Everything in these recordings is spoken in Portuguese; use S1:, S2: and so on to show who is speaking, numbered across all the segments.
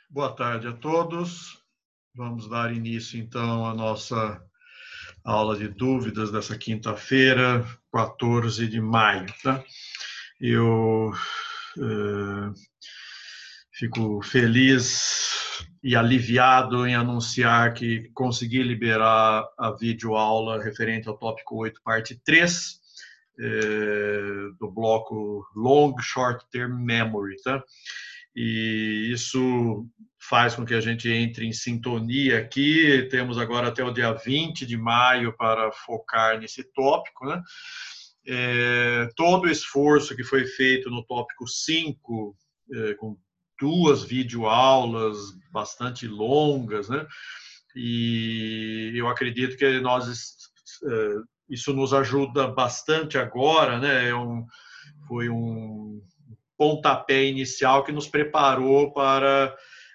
S1: Boa tarde a todos. Vamos dar início, então, à nossa aula de dúvidas dessa quinta-feira, 14 de maio. Tá? Eu fico feliz e aliviado em anunciar que consegui liberar a videoaula referente ao tópico 8, parte 3, do bloco Long Short Term Memory. Tá? E isso faz com que a gente entre em sintonia aqui. Temos agora até o dia 20 de maio para focar nesse tópico, né? Todo o esforço que foi feito no tópico 5, com duas videoaulas bastante longas, né? E eu acredito que isso nos ajuda bastante agora, né? Foi um pontapé inicial que nos preparou para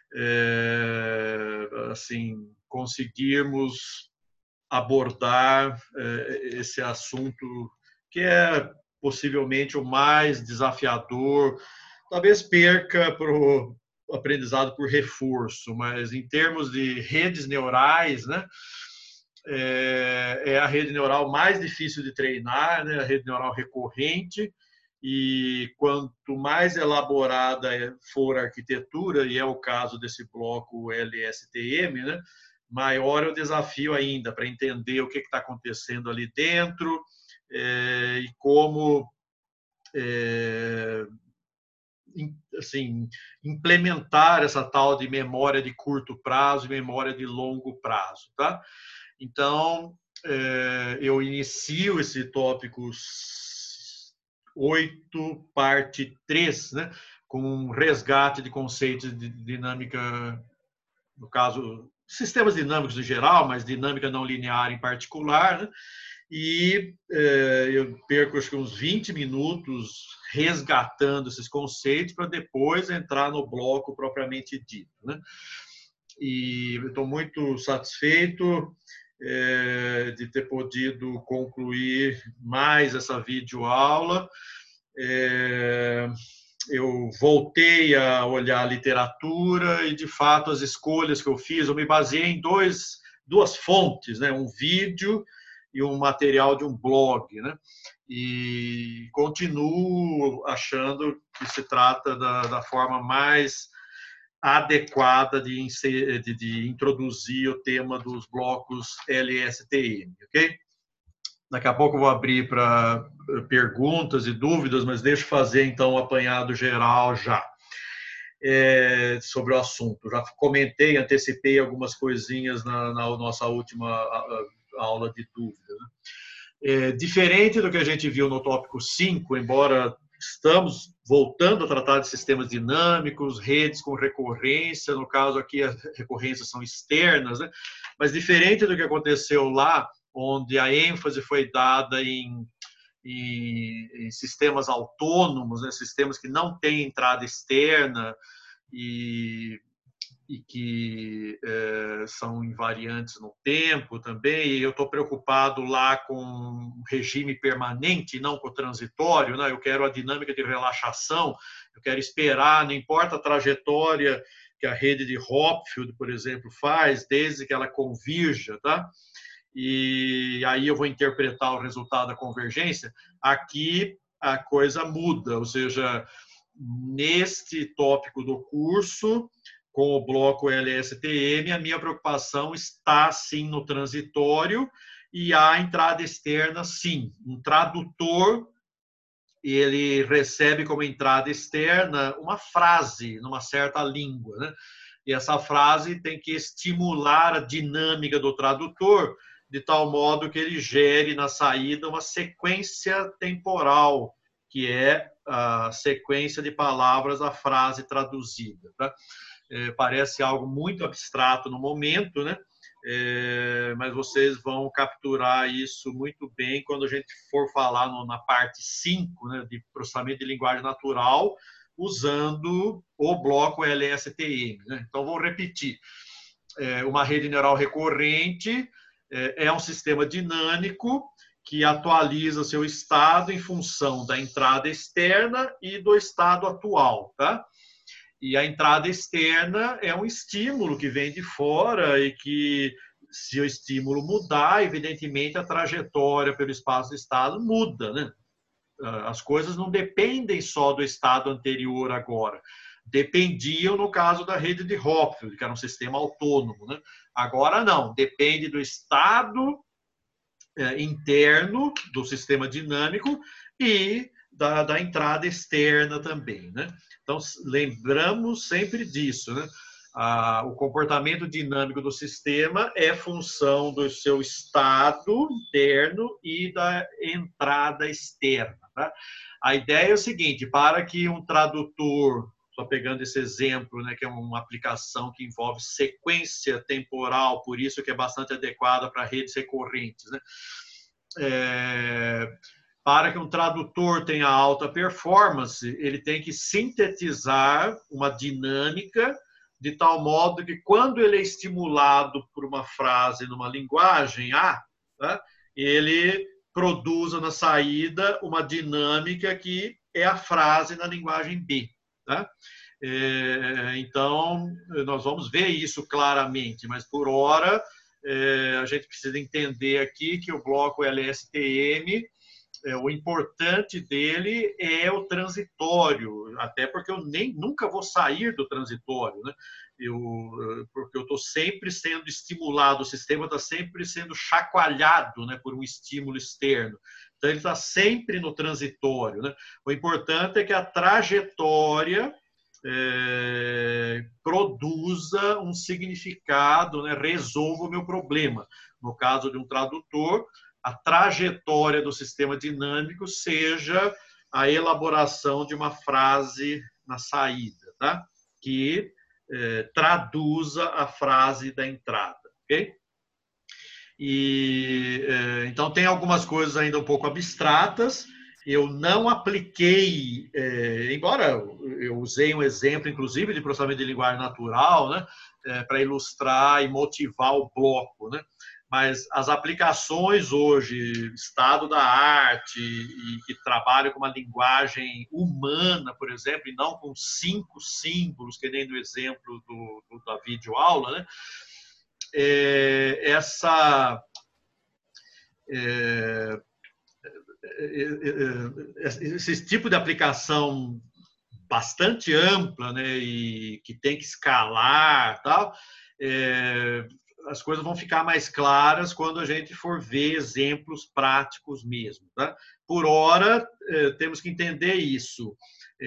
S1: assim conseguirmos abordar esse assunto que é possivelmente o mais desafiador. Talvez perca para o aprendizado por reforço, mas em termos de redes neurais, né, é a rede neural mais difícil de treinar, né, a rede neural recorrente. E quanto mais elaborada for a arquitetura, e é o caso desse bloco LSTM, né, maior é o desafio ainda para entender o que está acontecendo ali dentro e como assim, implementar essa tal de memória de curto prazo e memória de longo prazo. Tá? Então, eu inicio esse tópico 8, parte 3, né, com um resgate de conceitos de dinâmica, no caso, sistemas dinâmicos em geral, mas dinâmica não linear em particular, né? E eu perco acho que uns 20 minutos resgatando esses conceitos para depois entrar no bloco propriamente dito, né? E estou muito satisfeito de ter podido concluir mais essa videoaula. Eu voltei a olhar a literatura e, de fato, as escolhas que eu fiz, eu me baseei em duas fontes, né? Um vídeo e um material de um blog, né? E continuo achando que se trata da forma mais adequada de introduzir o tema dos blocos LSTM, ok? Daqui a pouco eu vou abrir para perguntas e dúvidas, mas deixa eu fazer então um apanhado geral já sobre o assunto. Já comentei, antecipei algumas coisinhas na nossa última aula de dúvida. Né? Diferente do que a gente viu no tópico 5, embora estamos voltando a tratar de sistemas dinâmicos, redes com recorrência, no caso aqui as recorrências são externas, né? Mas diferente do que aconteceu lá, onde a ênfase foi dada em sistemas autônomos, né? Sistemas que não têm entrada externa e que são invariantes no tempo também. E eu estou preocupado lá com regime permanente, não com o transitório, né? Eu quero a dinâmica de relaxação, eu quero esperar, não importa a trajetória que a rede de Hopfield, por exemplo, faz, desde que ela convirja, tá? E aí eu vou interpretar o resultado da convergência. Aqui a coisa muda, ou seja, neste tópico do curso, com o bloco LSTM, a minha preocupação está, sim, no transitório e a entrada externa, sim. Um tradutor, ele recebe como entrada externa uma frase numa certa língua, né? E essa frase tem que estimular a dinâmica do tradutor de tal modo que ele gere na saída uma sequência temporal, que é a sequência de palavras da frase traduzida. Tá? Parece algo muito abstrato no momento, né? Mas vocês vão capturar isso muito bem quando a gente for falar na parte 5, né, de processamento de linguagem natural, usando o bloco LSTM. Né? Então, vou repetir. Uma rede neural recorrente é um sistema dinâmico que atualiza seu estado em função da entrada externa e do estado atual. Tá? E a entrada externa é um estímulo que vem de fora e que, se o estímulo mudar, evidentemente a trajetória pelo espaço do estado muda, né? As coisas não dependem só do estado anterior agora. Dependiam no caso da rede de Hopfield, que era um sistema autônomo, né? Agora não, depende do estado interno do sistema dinâmico e da entrada externa também, né? Então, lembramos sempre disso, né? O comportamento dinâmico do sistema é função do seu estado interno e da entrada externa. Tá? A ideia é o seguinte, para que um tradutor, só pegando esse exemplo, né, que é uma aplicação que envolve sequência temporal, por isso que é bastante adequada para redes recorrentes, né? Para que um tradutor tenha alta performance, ele tem que sintetizar uma dinâmica de tal modo que, quando ele é estimulado por uma frase numa linguagem A, tá, ele produza na saída uma dinâmica que é a frase na linguagem B. Tá? Então, nós vamos ver isso claramente, mas, por hora, a gente precisa entender aqui que o bloco LSTM, o importante dele é o transitório, até porque eu nunca vou sair do transitório, né? Porque eu estou sempre sendo estimulado, o sistema está sempre sendo chacoalhado, né, por um estímulo externo. Então, ele está sempre no transitório, né? O importante é que a trajetória produza um significado, né, resolva o meu problema. No caso de um tradutor, a trajetória do sistema dinâmico seja a elaboração de uma frase na saída, tá? Que traduza a frase da entrada, ok? Então, tem algumas coisas ainda um pouco abstratas. Eu não apliquei, embora eu usei um exemplo, inclusive, de processamento de linguagem natural, né, para ilustrar e motivar o bloco, né? Mas as aplicações hoje, estado da arte, e que trabalham com uma linguagem humana, por exemplo, e não com 5 símbolos, que nem no exemplo da videoaula, né? Esse tipo de aplicação bastante ampla, né, e que tem que escalar, tal, as coisas vão ficar mais claras quando a gente for ver exemplos práticos mesmo. Tá? Por hora, temos que entender isso.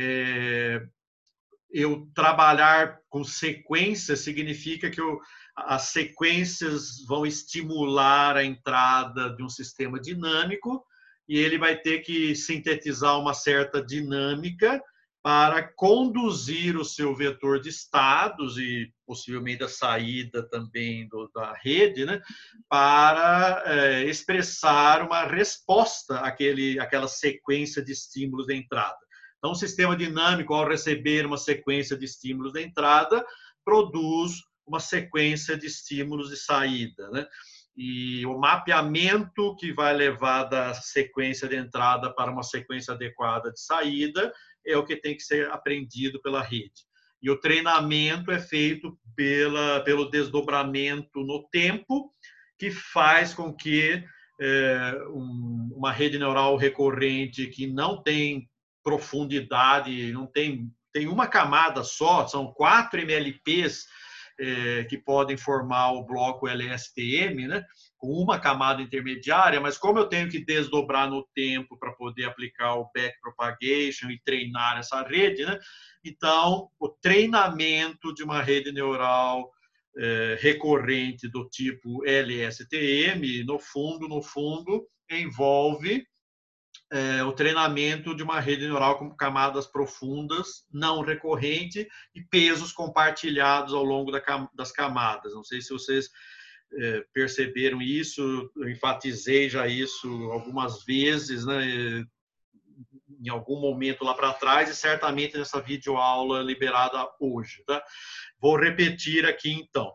S1: Eu trabalhar com sequências significa que as sequências vão estimular a entrada de um sistema dinâmico e ele vai ter que sintetizar uma certa dinâmica para conduzir o seu vetor de estados e possivelmente a saída também da rede, né, para expressar uma resposta àquela sequência de estímulos de entrada. Então, o sistema dinâmico, ao receber uma sequência de estímulos de entrada, produz uma sequência de estímulos de saída, né? E o mapeamento que vai levar da sequência de entrada para uma sequência adequada de saída é o que tem que ser aprendido pela rede. E o treinamento é feito pelo desdobramento no tempo, que faz com que uma rede neural recorrente que não tem profundidade, não tem uma camada só, são 4 MLPs que podem formar o bloco LSTM, né, com uma camada intermediária, mas como eu tenho que desdobrar no tempo para poder aplicar o backpropagation e treinar essa rede, né, então o treinamento de uma rede neural recorrente do tipo LSTM, no fundo, envolve o treinamento de uma rede neural com camadas profundas, não recorrente, e pesos compartilhados ao longo das camadas. Não sei se vocês perceberam isso, eu enfatizei já isso algumas vezes, né, em algum momento lá para trás, e certamente nessa videoaula liberada hoje. Tá? Vou repetir aqui, então.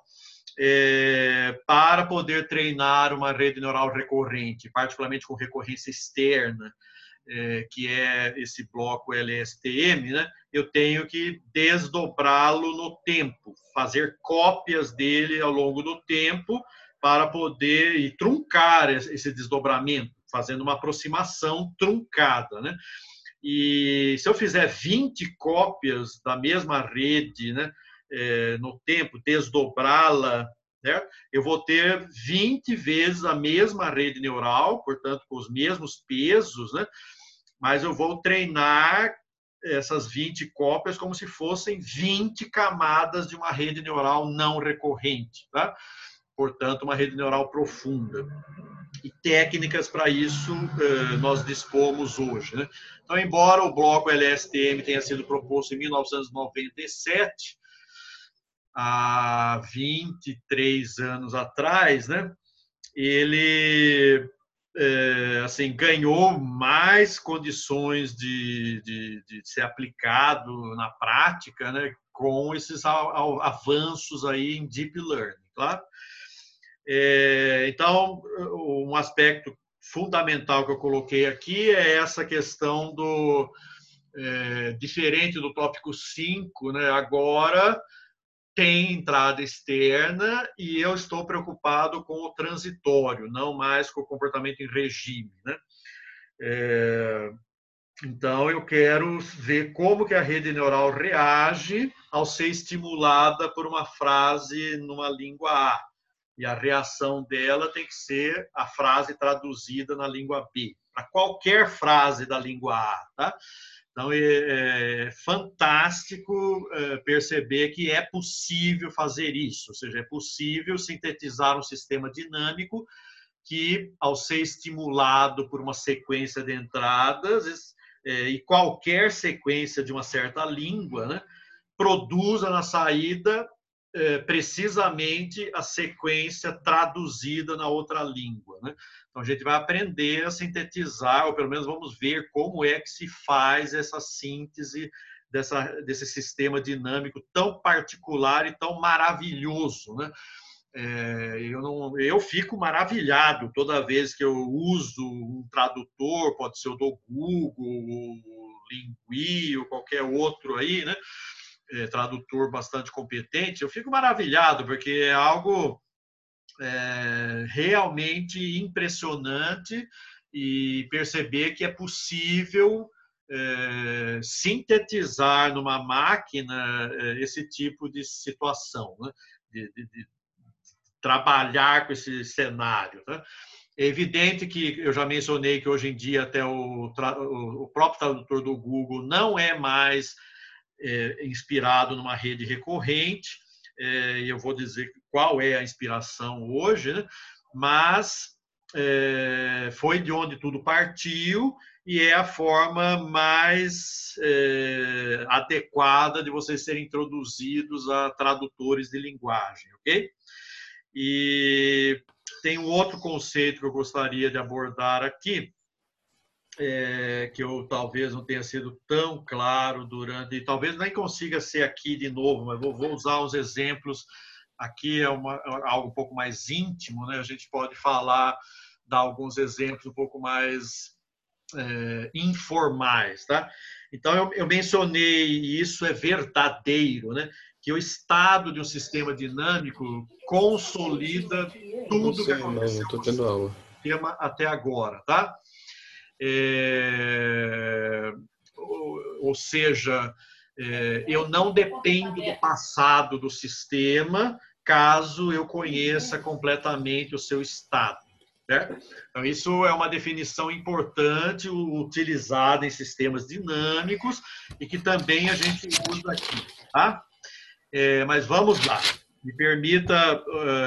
S1: Para poder treinar uma rede neural recorrente, particularmente com recorrência externa, que é esse bloco LSTM, né, eu tenho que desdobrá-lo no tempo, fazer cópias dele ao longo do tempo para poder e truncar esse desdobramento, fazendo uma aproximação truncada, né? E se eu fizer 20 cópias da mesma rede, né, no tempo, desdobrá-la, né, eu vou ter 20 vezes a mesma rede neural, portanto, com os mesmos pesos, né, mas eu vou treinar essas 20 cópias como se fossem 20 camadas de uma rede neural não recorrente, tá? Portanto, uma rede neural profunda. E técnicas para isso nós dispomos hoje, né? Então, embora o bloco LSTM tenha sido proposto em 1997, há 23 anos atrás, né, ele assim, ganhou mais condições de ser aplicado na prática, né, com esses avanços aí em deep learning, claro. Então, um aspecto fundamental que eu coloquei aqui é essa questão do diferente do tópico 5, né, agora tem entrada externa e eu estou preocupado com o transitório, não mais com o comportamento em regime, né? Então, eu quero ver como que a rede neural reage ao ser estimulada por uma frase numa língua A. E a reação dela tem que ser a frase traduzida na língua B, para qualquer frase da língua A, tá? Então, é fantástico perceber que é possível fazer isso, ou seja, é possível sintetizar um sistema dinâmico que, ao ser estimulado por uma sequência de entradas, e qualquer sequência de uma certa língua, né, produza na saída precisamente a sequência traduzida na outra língua, né? Então, a gente vai aprender a sintetizar, ou pelo menos vamos ver como é que se faz essa síntese desse sistema dinâmico tão particular e tão maravilhoso, né? Eu fico maravilhado toda vez que eu uso um tradutor, pode ser o do Google, o Lingui ou qualquer outro aí, né? Tradutor bastante competente, eu fico maravilhado, porque é algo realmente impressionante e perceber que é possível sintetizar numa máquina esse tipo de situação, né? de trabalhar com esse cenário, né? É evidente que eu já mencionei que hoje em dia até o próprio tradutor do Google não é mais inspirado numa rede recorrente, e eu vou dizer qual é a inspiração hoje, né? Mas foi de onde tudo partiu e é a forma mais adequada de vocês serem introduzidos a tradutores de linguagem, ok? E tem um outro conceito que eu gostaria de abordar aqui, que eu talvez não tenha sido tão claro durante, e talvez nem consiga ser aqui de novo, mas vou usar os exemplos. Aqui é algo um pouco mais íntimo, né? A gente pode dar alguns exemplos um pouco mais informais, tá? Então, eu mencionei, e isso é verdadeiro, né? Que o estado de um sistema dinâmico consolida tudo que aconteceu no sistema até agora, tá? Ou seja, eu não dependo do passado do sistema caso eu conheça completamente o seu estado. Certo? Então, isso é uma definição importante utilizada em sistemas dinâmicos e que também a gente usa aqui. Tá? Mas vamos lá. Me permita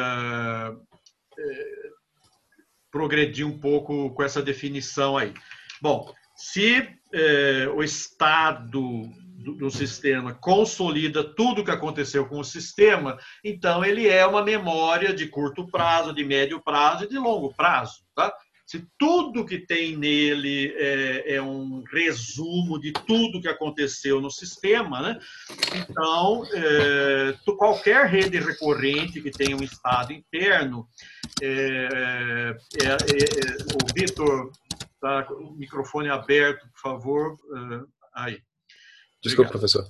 S1: progredir um pouco com essa definição aí. Bom, se o estado do sistema consolida tudo o que aconteceu com o sistema, então ele é uma memória de curto prazo, de médio prazo e de longo prazo. Tá? Se tudo que tem nele é um resumo de tudo que aconteceu no sistema, né? Então, qualquer rede recorrente que tenha um estado interno, o Vitor Tá, o microfone aberto, por favor. Aí.
S2: Desculpa,
S1: Obrigado.
S2: professor.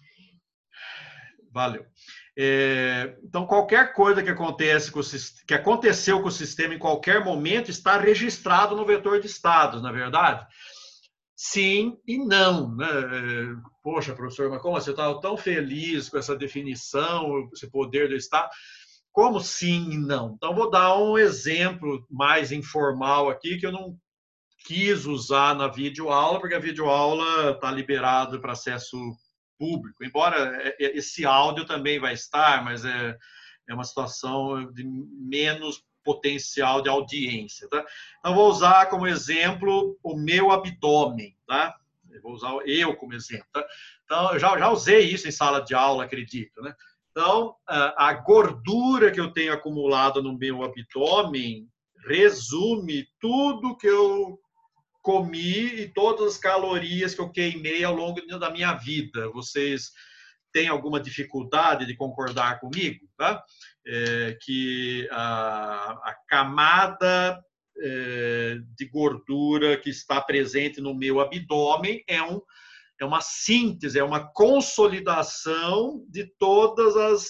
S1: Valeu. Então, qualquer coisa que aconteceu com o sistema em qualquer momento está registrado no vetor de estados, na verdade? Sim e não, né? Poxa, professor, mas como você estava tão feliz com essa definição, esse poder do estado? Como sim e não? Então, vou dar um exemplo mais informal aqui, que eu não quis usar na videoaula, porque a videoaula está liberada para acesso público, embora esse áudio também vai estar, mas é uma situação de menos potencial de audiência. Tá? Então, vou usar como exemplo o meu abdômen. Tá? Eu vou usar eu como exemplo. Tá? Então, eu já usei isso em sala de aula, acredito. Né? Então, a gordura que eu tenho acumulada no meu abdômen resume tudo que eu comi e todas as calorias que eu queimei ao longo da minha vida. Vocês têm alguma dificuldade de concordar comigo? Tá? Que a camada de gordura que está presente no meu abdômen é uma síntese, é uma consolidação de todas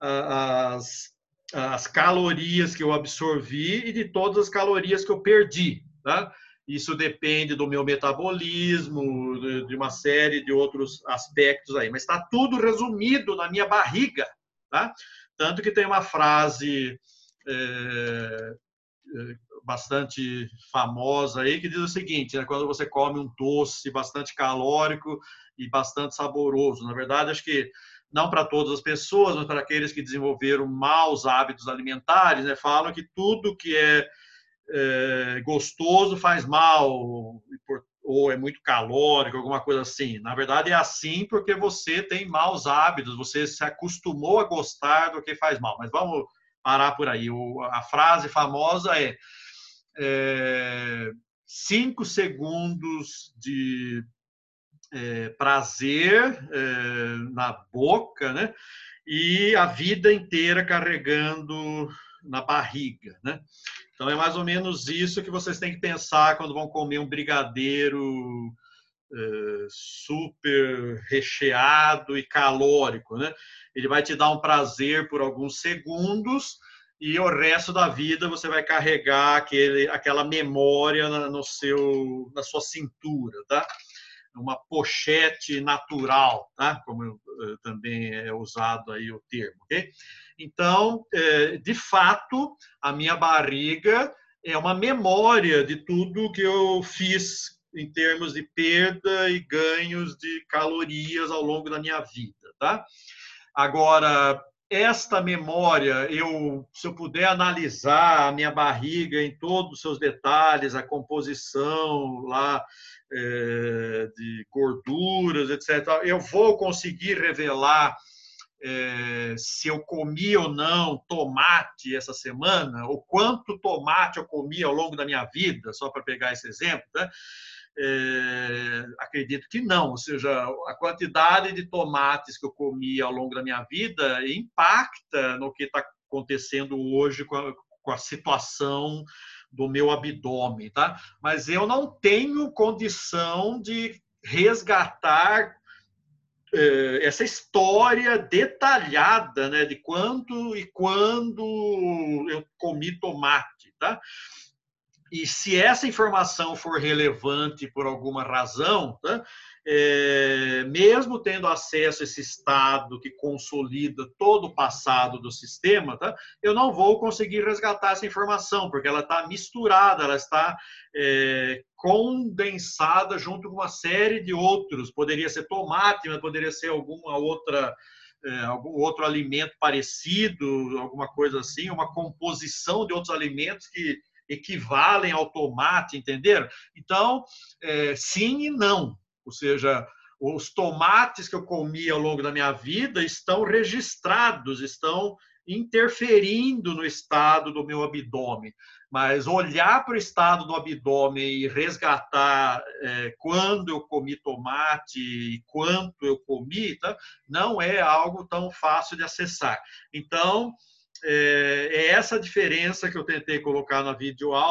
S1: as calorias que eu absorvi e de todas as calorias que eu perdi. Tá? Isso depende do meu metabolismo, de uma série de outros aspectos aí. Mas está tudo resumido na minha barriga. Tá? Tanto que tem uma frase bastante famosa aí que diz o seguinte, né? Quando você come um doce bastante calórico e bastante saboroso. Na verdade, acho que não para todas as pessoas, mas para aqueles que desenvolveram maus hábitos alimentares, né? Falam que tudo que é gostoso faz mal, ou é muito calórico, alguma coisa assim. Na verdade, é assim porque você tem maus hábitos, você se acostumou a gostar do que faz mal. Mas vamos parar por aí. A frase famosa é 5 segundos de prazer na boca, né? E a vida inteira carregando na barriga, né? Então, é mais ou menos isso que vocês têm que pensar quando vão comer um brigadeiro super recheado e calórico, né? Ele vai te dar um prazer por alguns segundos e o resto da vida você vai carregar aquela memória na sua cintura, tá? Uma pochete natural, tá? Como também é usado aí o termo, ok? Então, de fato, a minha barriga é uma memória de tudo que eu fiz em termos de perda e ganhos de calorias ao longo da minha vida, tá? Agora, esta memória, se eu puder analisar a minha barriga em todos os seus detalhes, a composição lá de gorduras, etc., eu vou conseguir revelar se eu comi ou não tomate essa semana, ou quanto tomate eu comi ao longo da minha vida, só para pegar esse exemplo, né? Acredito que não, ou seja, a quantidade de tomates que eu comi ao longo da minha vida impacta no que está acontecendo hoje com a situação do meu abdômen, tá? Mas eu não tenho condição de resgatar essa história detalhada, né, de quanto e quando eu comi tomate, tá? E se essa informação for relevante por alguma razão, tá? Mesmo tendo acesso a esse estado que consolida todo o passado do sistema, tá? Eu não vou conseguir resgatar essa informação, porque ela está misturada, ela está condensada junto com uma série de outros. Poderia ser tomate, mas poderia ser algum outro alimento parecido, alguma coisa assim, uma composição de outros alimentos que equivalem ao tomate, entenderam? Então, sim e não. Ou seja, os tomates que eu comi ao longo da minha vida estão registrados, estão interferindo no estado do meu abdômen. Mas olhar para o estado do abdômen e resgatar quando eu comi tomate e quanto eu comi, tá? Não é algo tão fácil de acessar. Então, é essa diferença que eu tentei colocar na videoaula,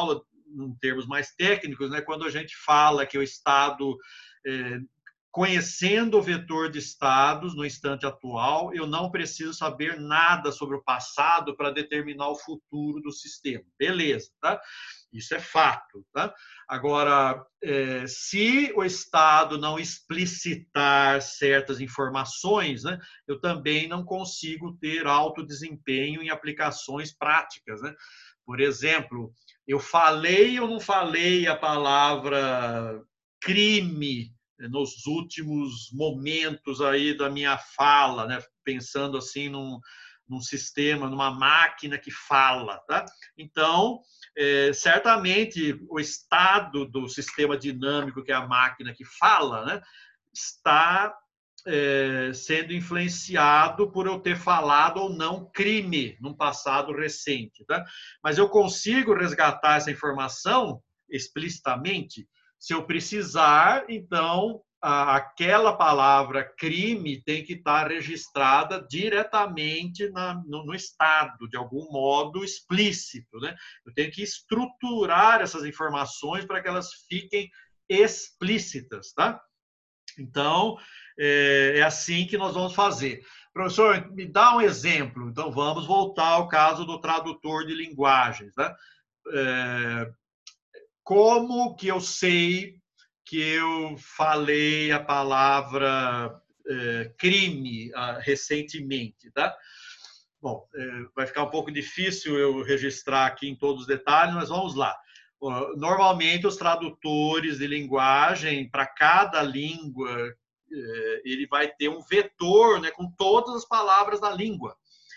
S1: em termos mais técnicos, né, quando a gente fala que o estado, conhecendo o vetor de estados no instante atual, eu não preciso saber nada sobre o passado para determinar o futuro do sistema. Beleza, tá? Isso é fato, tá? Agora, se o Estado não explicitar certas informações, né, eu também não consigo ter alto desempenho em aplicações práticas, né? Por exemplo, eu falei ou não falei a palavra crime nos últimos momentos aí da minha fala, né? Pensando assim num sistema, numa máquina que fala, tá? Então, certamente o estado do sistema dinâmico, que é a máquina que fala, né, está sendo influenciado por eu ter falado ou não crime num passado recente. Tá? Mas eu consigo resgatar essa informação explicitamente se eu precisar, então aquela palavra crime tem que estar registrada diretamente no Estado, de algum modo explícito. Né? Eu tenho que estruturar essas informações para que elas fiquem explícitas. Tá? Então, é assim que nós vamos fazer. Professor, me dá um exemplo. Então, vamos voltar ao caso do tradutor de linguagens. Né? Como que eu sei que eu falei a palavra crime recentemente, tá? Bom, vai ficar um pouco difícil eu registrar aqui em todos os detalhes, mas vamos lá. Normalmente, os tradutores de linguagem, para cada língua, ele vai ter um vetor, né, com todas as palavras da língua.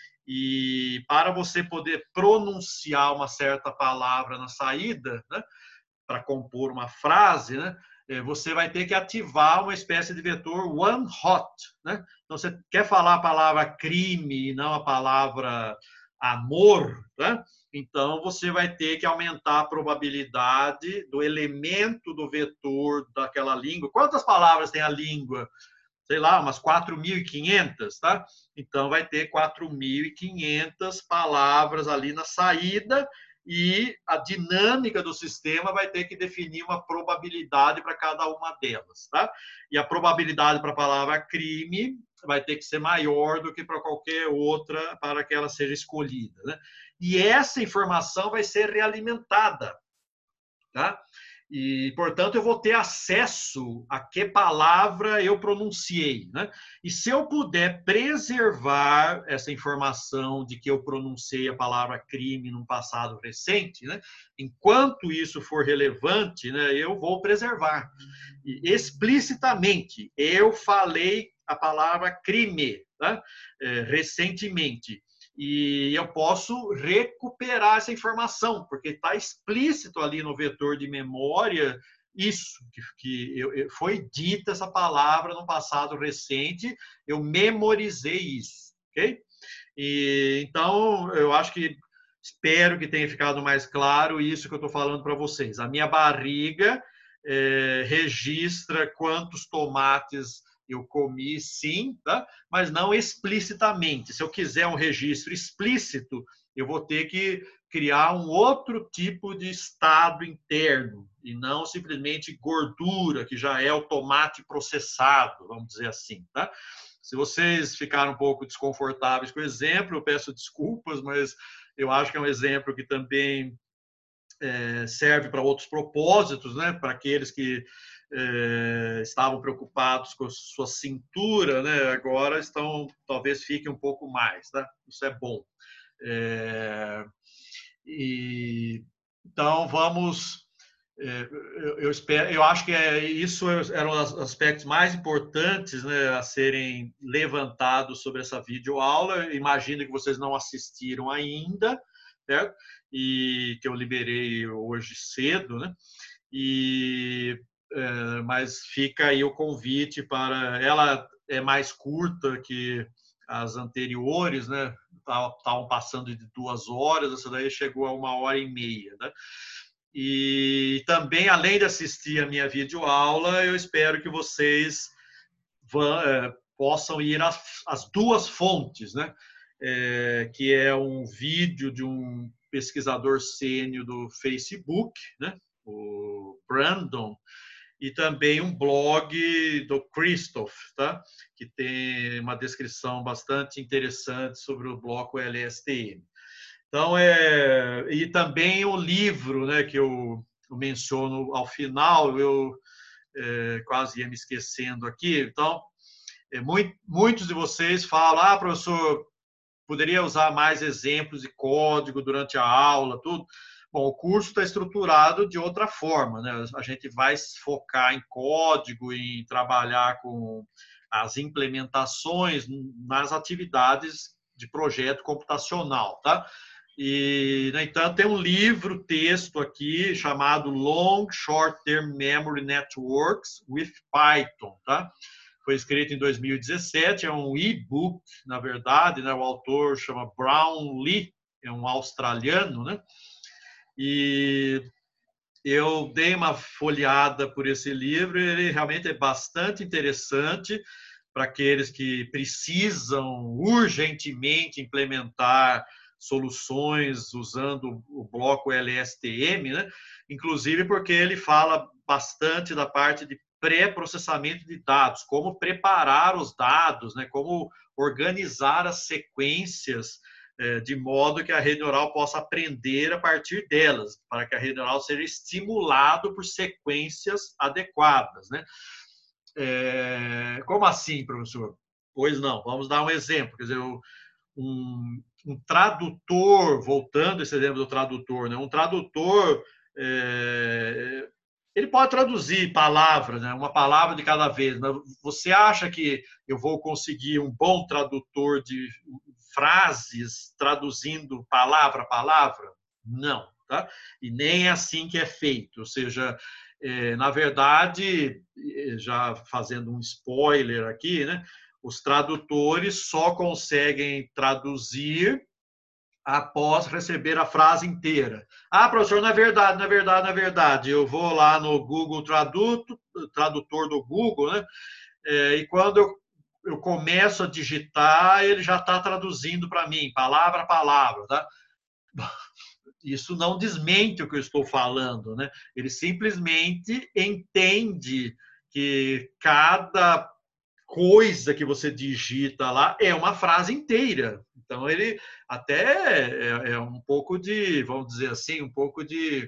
S1: E para você poder pronunciar uma certa palavra na saída, né, para compor uma frase, né, você vai ter que ativar uma espécie de vetor one hot. Né? Então, você quer falar a palavra crime e não a palavra amor, né? Então você vai ter que aumentar a probabilidade do elemento do vetor daquela língua. Quantas palavras tem a língua? Sei lá, umas 4.500, tá? Então vai ter 4.500 palavras ali na saída e a dinâmica do sistema vai ter que definir uma probabilidade para cada uma delas, tá? E a probabilidade para a palavra crime vai ter que ser maior do que para qualquer outra para que ela seja escolhida, né? E essa informação vai ser realimentada, tá? E, portanto, eu vou ter acesso a que palavra eu pronunciei, né? E se eu puder preservar essa informação de que eu pronunciei a palavra crime num passado recente, né? Enquanto isso for relevante, né, eu vou preservar. E, explicitamente, eu falei a palavra crime, tá? Recentemente. E eu posso recuperar essa informação, porque está explícito ali no vetor de memória isso, foi dita essa palavra no passado recente, eu memorizei isso, ok? E, então, eu acho que, espero que tenha ficado mais claro isso que eu estou falando para vocês. A minha barriga registra quantos tomates eu comi, sim, tá? Mas não explicitamente. Se eu quiser um registro explícito, eu vou ter que criar um outro tipo de estado interno e não simplesmente gordura, que já é o tomate processado, vamos dizer assim, tá? Se vocês ficaram um pouco desconfortáveis com o exemplo, eu peço desculpas, mas eu acho que é um exemplo que também serve para outros propósitos, né? Para aqueles que estavam preocupados com a sua cintura, né? Agora talvez fiquem um pouco mais, tá? Isso é bom. Então vamos, eu acho que isso eram os aspectos mais importantes, né, a serem levantados sobre essa videoaula. Imagino que vocês não assistiram ainda, certo? E que eu liberei hoje cedo, né? Mas fica aí o convite para ela é mais curta que as anteriores, né? Estavam passando de 2 horas, essa daí chegou a 1h30, né? E também, além de assistir a minha videoaula, eu espero que vocês possam ir às 2 fontes, né? Que é um vídeo de um pesquisador sênior do Facebook, né? O Brandon, e também um blog do Christoph, tá? Que tem uma descrição bastante interessante sobre o bloco LSTM. Então, e também o livro, né, que eu menciono ao final, eu quase ia me esquecendo aqui. Então, muitos de vocês falam, professor, poderia usar mais exemplos de código durante a aula, tudo. Bom, o curso está estruturado de outra forma, né? A gente vai se focar em código, em trabalhar com as implementações nas atividades de projeto computacional, tá? E, no entanto, tem um livro, texto aqui, chamado Long Short Term Memory Networks with Python, tá? Foi escrito em 2017, é um e-book, na verdade, né? O autor chama Brownlee, é um australiano, né? E eu dei uma folheada por esse livro, ele realmente é bastante interessante para aqueles que precisam urgentemente implementar soluções usando o bloco LSTM, né? Inclusive porque ele fala bastante da parte de pré-processamento de dados, como preparar os dados, né? Como organizar as sequências de modo que a rede neural possa aprender a partir delas, para que a rede neural seja estimulado por sequências adequadas, né? Como assim, professor? Pois não, vamos dar um exemplo. Quer dizer, um tradutor, voltando a esse exemplo do tradutor, né? Um tradutor, ele pode traduzir palavras, né? Uma palavra de cada vez, mas você acha que eu vou conseguir um bom tradutor de frases traduzindo palavra a palavra? Não, tá? E nem é assim que é feito. Ou seja, na verdade, já fazendo um spoiler aqui, né? Os tradutores só conseguem traduzir após receber a frase inteira. Professor, não é verdade, não é verdade, não é verdade. Eu vou lá no Google Tradutor do Google, né? E quando eu começo a digitar, ele já está traduzindo para mim, palavra a palavra, tá? Isso não desmente o que eu estou falando, né? Ele simplesmente entende que cada coisa que você digita lá é uma frase inteira. Então, ele até um pouco de, vamos dizer assim, um pouco de...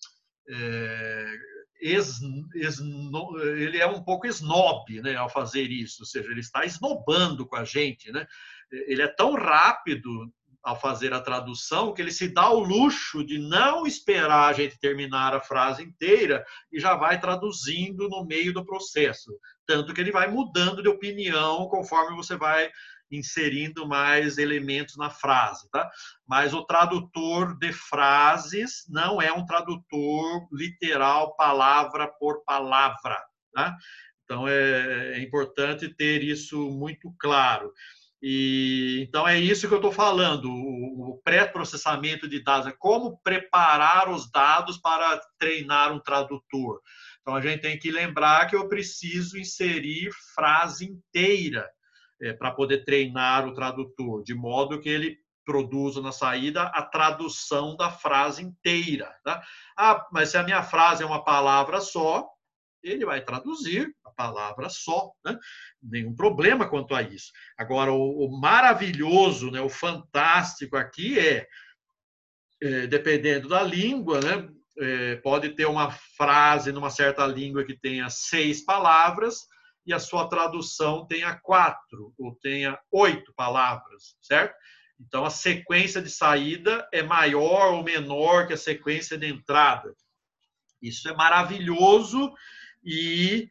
S1: ele é um pouco snob, né, ao fazer isso, ou seja, ele está esnobando com a gente, né? Ele é tão rápido ao fazer a tradução que ele se dá o luxo de não esperar a gente terminar a frase inteira e já vai traduzindo no meio do processo, tanto que ele vai mudando de opinião conforme você vai inserindo mais elementos na frase, tá? Mas o tradutor de frases não é um tradutor literal, palavra por palavra, tá? Então, é importante ter isso muito claro. Então, é isso que eu estou falando, o pré-processamento de dados, é como preparar os dados para treinar um tradutor. Então, a gente tem que lembrar que eu preciso inserir frase inteira para poder treinar o tradutor, de modo que ele produza na saída a tradução da frase inteira. Tá? Mas se a minha frase é uma palavra só, ele vai traduzir a palavra só, né? Nenhum problema quanto a isso. Agora, o maravilhoso, né, o fantástico aqui dependendo da língua, né, pode ter uma frase numa certa língua que tenha 6 palavras e a sua tradução tenha 4 ou tenha 8 palavras, certo? Então, a sequência de saída é maior ou menor que a sequência de entrada. Isso é maravilhoso e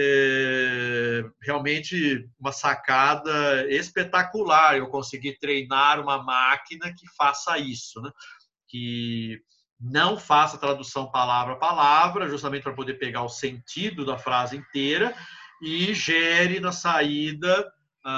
S1: realmente uma sacada espetacular. Eu consegui treinar uma máquina que faça isso, né? Que não faça tradução palavra a palavra, justamente para poder pegar o sentido da frase inteira e gere na saída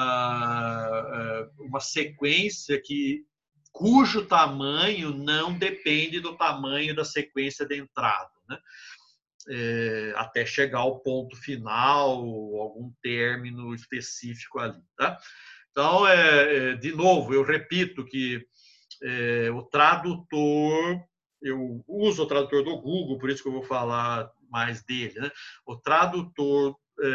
S1: uma sequência cujo tamanho não depende do tamanho da sequência de entrada, né? Até chegar ao ponto final, algum término específico ali. Tá? Então, de novo, eu repito que o tradutor, eu uso o tradutor do Google, por isso que eu vou falar mais dele, né? O tradutor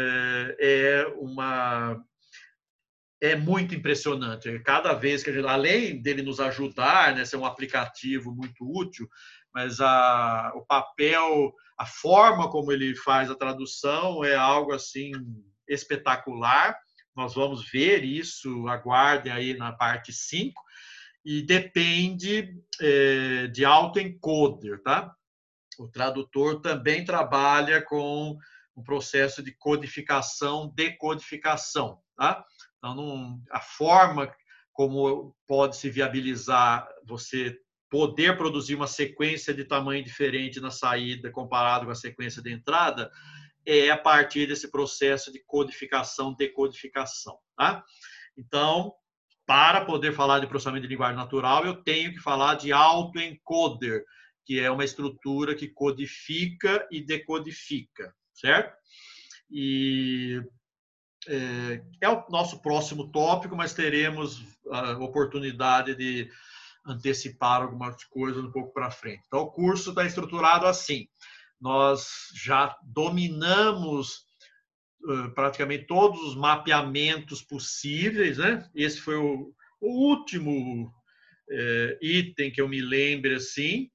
S1: é muito impressionante. Cada vez que a gente, além dele nos ajudar, né, ser um aplicativo muito útil, mas o papel, a forma como ele faz a tradução é algo assim espetacular. Nós vamos ver isso, aguardem aí na parte 5, e depende de autoencoder, tá? O tradutor também trabalha com um processo de codificação, decodificação, tá? Então, a forma como pode se viabilizar você poder produzir uma sequência de tamanho diferente na saída comparado com a sequência de entrada é a partir desse processo de codificação, decodificação, tá? Então, para poder falar de processamento de linguagem natural, eu tenho que falar de autoencoder, que é uma estrutura que codifica e decodifica, certo? E é o nosso próximo tópico, mas teremos a oportunidade de antecipar algumas coisas um pouco para frente. Então, o curso está estruturado assim. Nós já dominamos praticamente todos os mapeamentos possíveis, né? Esse foi o último item que eu me lembre assim.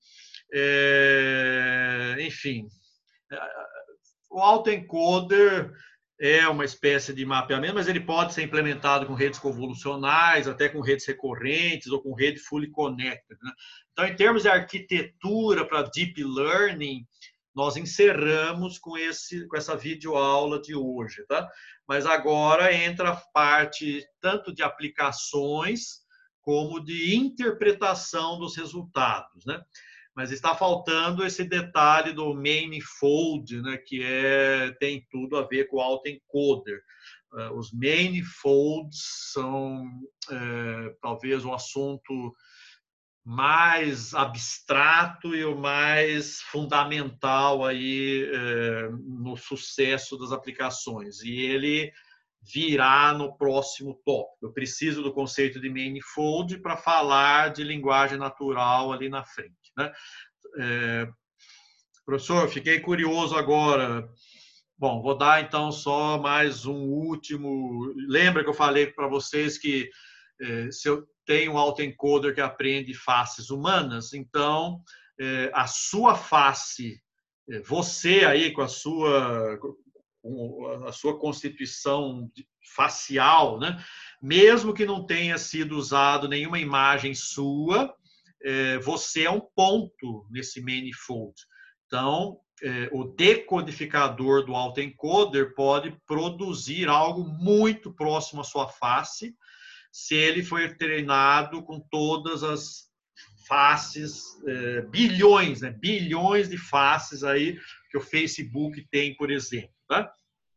S1: Enfim, o autoencoder é uma espécie de mapeamento, mas ele pode ser implementado com redes convolucionais, até com redes recorrentes ou com rede fully connected, né? Então, em termos de arquitetura para deep learning, nós encerramos com essa videoaula de hoje, tá? Mas agora entra a parte tanto de aplicações como de interpretação dos resultados, né? Mas está faltando esse detalhe do manifold, né, que tem tudo a ver com o autoencoder. Os manifolds são talvez o assunto mais abstrato e o mais fundamental aí no sucesso das aplicações. E ele virá no próximo tópico. Eu preciso do conceito de manifold para falar de linguagem natural ali na frente, né? Professor, fiquei curioso agora. Bom, vou dar então só mais um último. Lembra que eu falei para vocês que se eu tenho um autoencoder que aprende faces humanas, então a sua face, você aí com a sua constituição facial, né? Mesmo que não tenha sido usado nenhuma imagem sua, você é um ponto nesse manifold. Então, o decodificador do autoencoder pode produzir algo muito próximo à sua face, se ele for treinado com todas as faces, bilhões, né? Bilhões de faces aí que o Facebook tem, por exemplo, tá?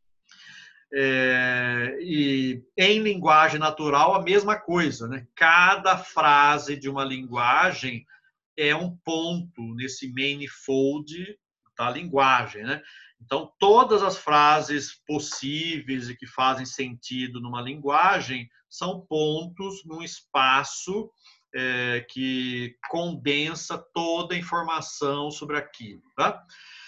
S1: E em linguagem natural a mesma coisa, né? Cada frase de uma linguagem é um ponto nesse manifold da linguagem, né? Então, todas as frases possíveis e que fazem sentido numa linguagem são pontos num espaço que condensa toda a informação sobre aquilo, tá?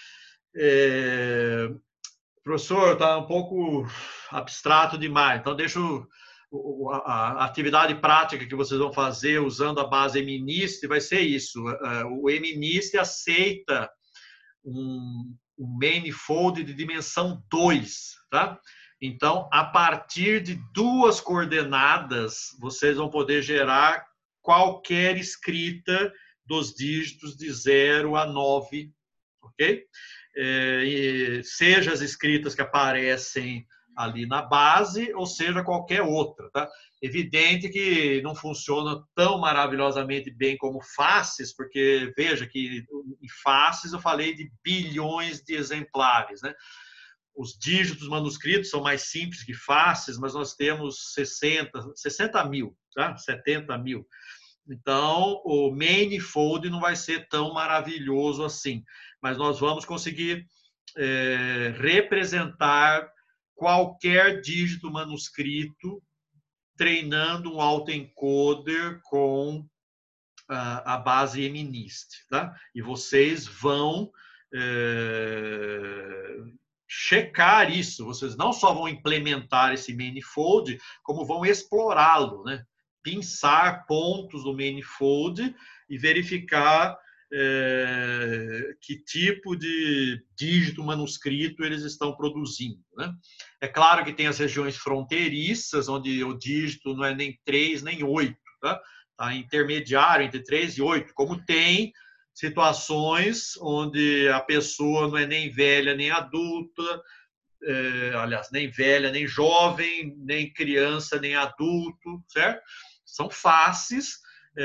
S1: Professor, está um pouco abstrato demais, então deixa a atividade prática que vocês vão fazer usando a base MNIST vai ser isso. O MNIST aceita um manifold de dimensão 2, tá? Então, a partir de 2 coordenadas, vocês vão poder gerar qualquer escrita dos dígitos de 0 a 9, ok? Seja as escritas que aparecem ali na base, ou seja, qualquer outra, tá? Evidente que não funciona tão maravilhosamente bem como faces, porque veja que em faces eu falei de bilhões de exemplares, né? Os dígitos manuscritos são mais simples que faces, mas nós temos 60 mil, tá? 70 mil. Então, o manifold não vai ser tão maravilhoso assim, mas nós vamos conseguir representar qualquer dígito manuscrito treinando um autoencoder com a base MNIST, tá? E vocês vão checar isso. Vocês não só vão implementar esse manifold, como vão explorá-lo, né? Pinçar pontos do manifold e verificar que tipo de dígito manuscrito eles estão produzindo, né? É claro que tem as regiões fronteiriças, onde o dígito não é nem 3 nem 8, tá? Tá intermediário entre 3 e 8, como tem situações onde a pessoa não é nem velha nem adulta, aliás, nem velha nem jovem, nem criança nem adulto, certo? São faces,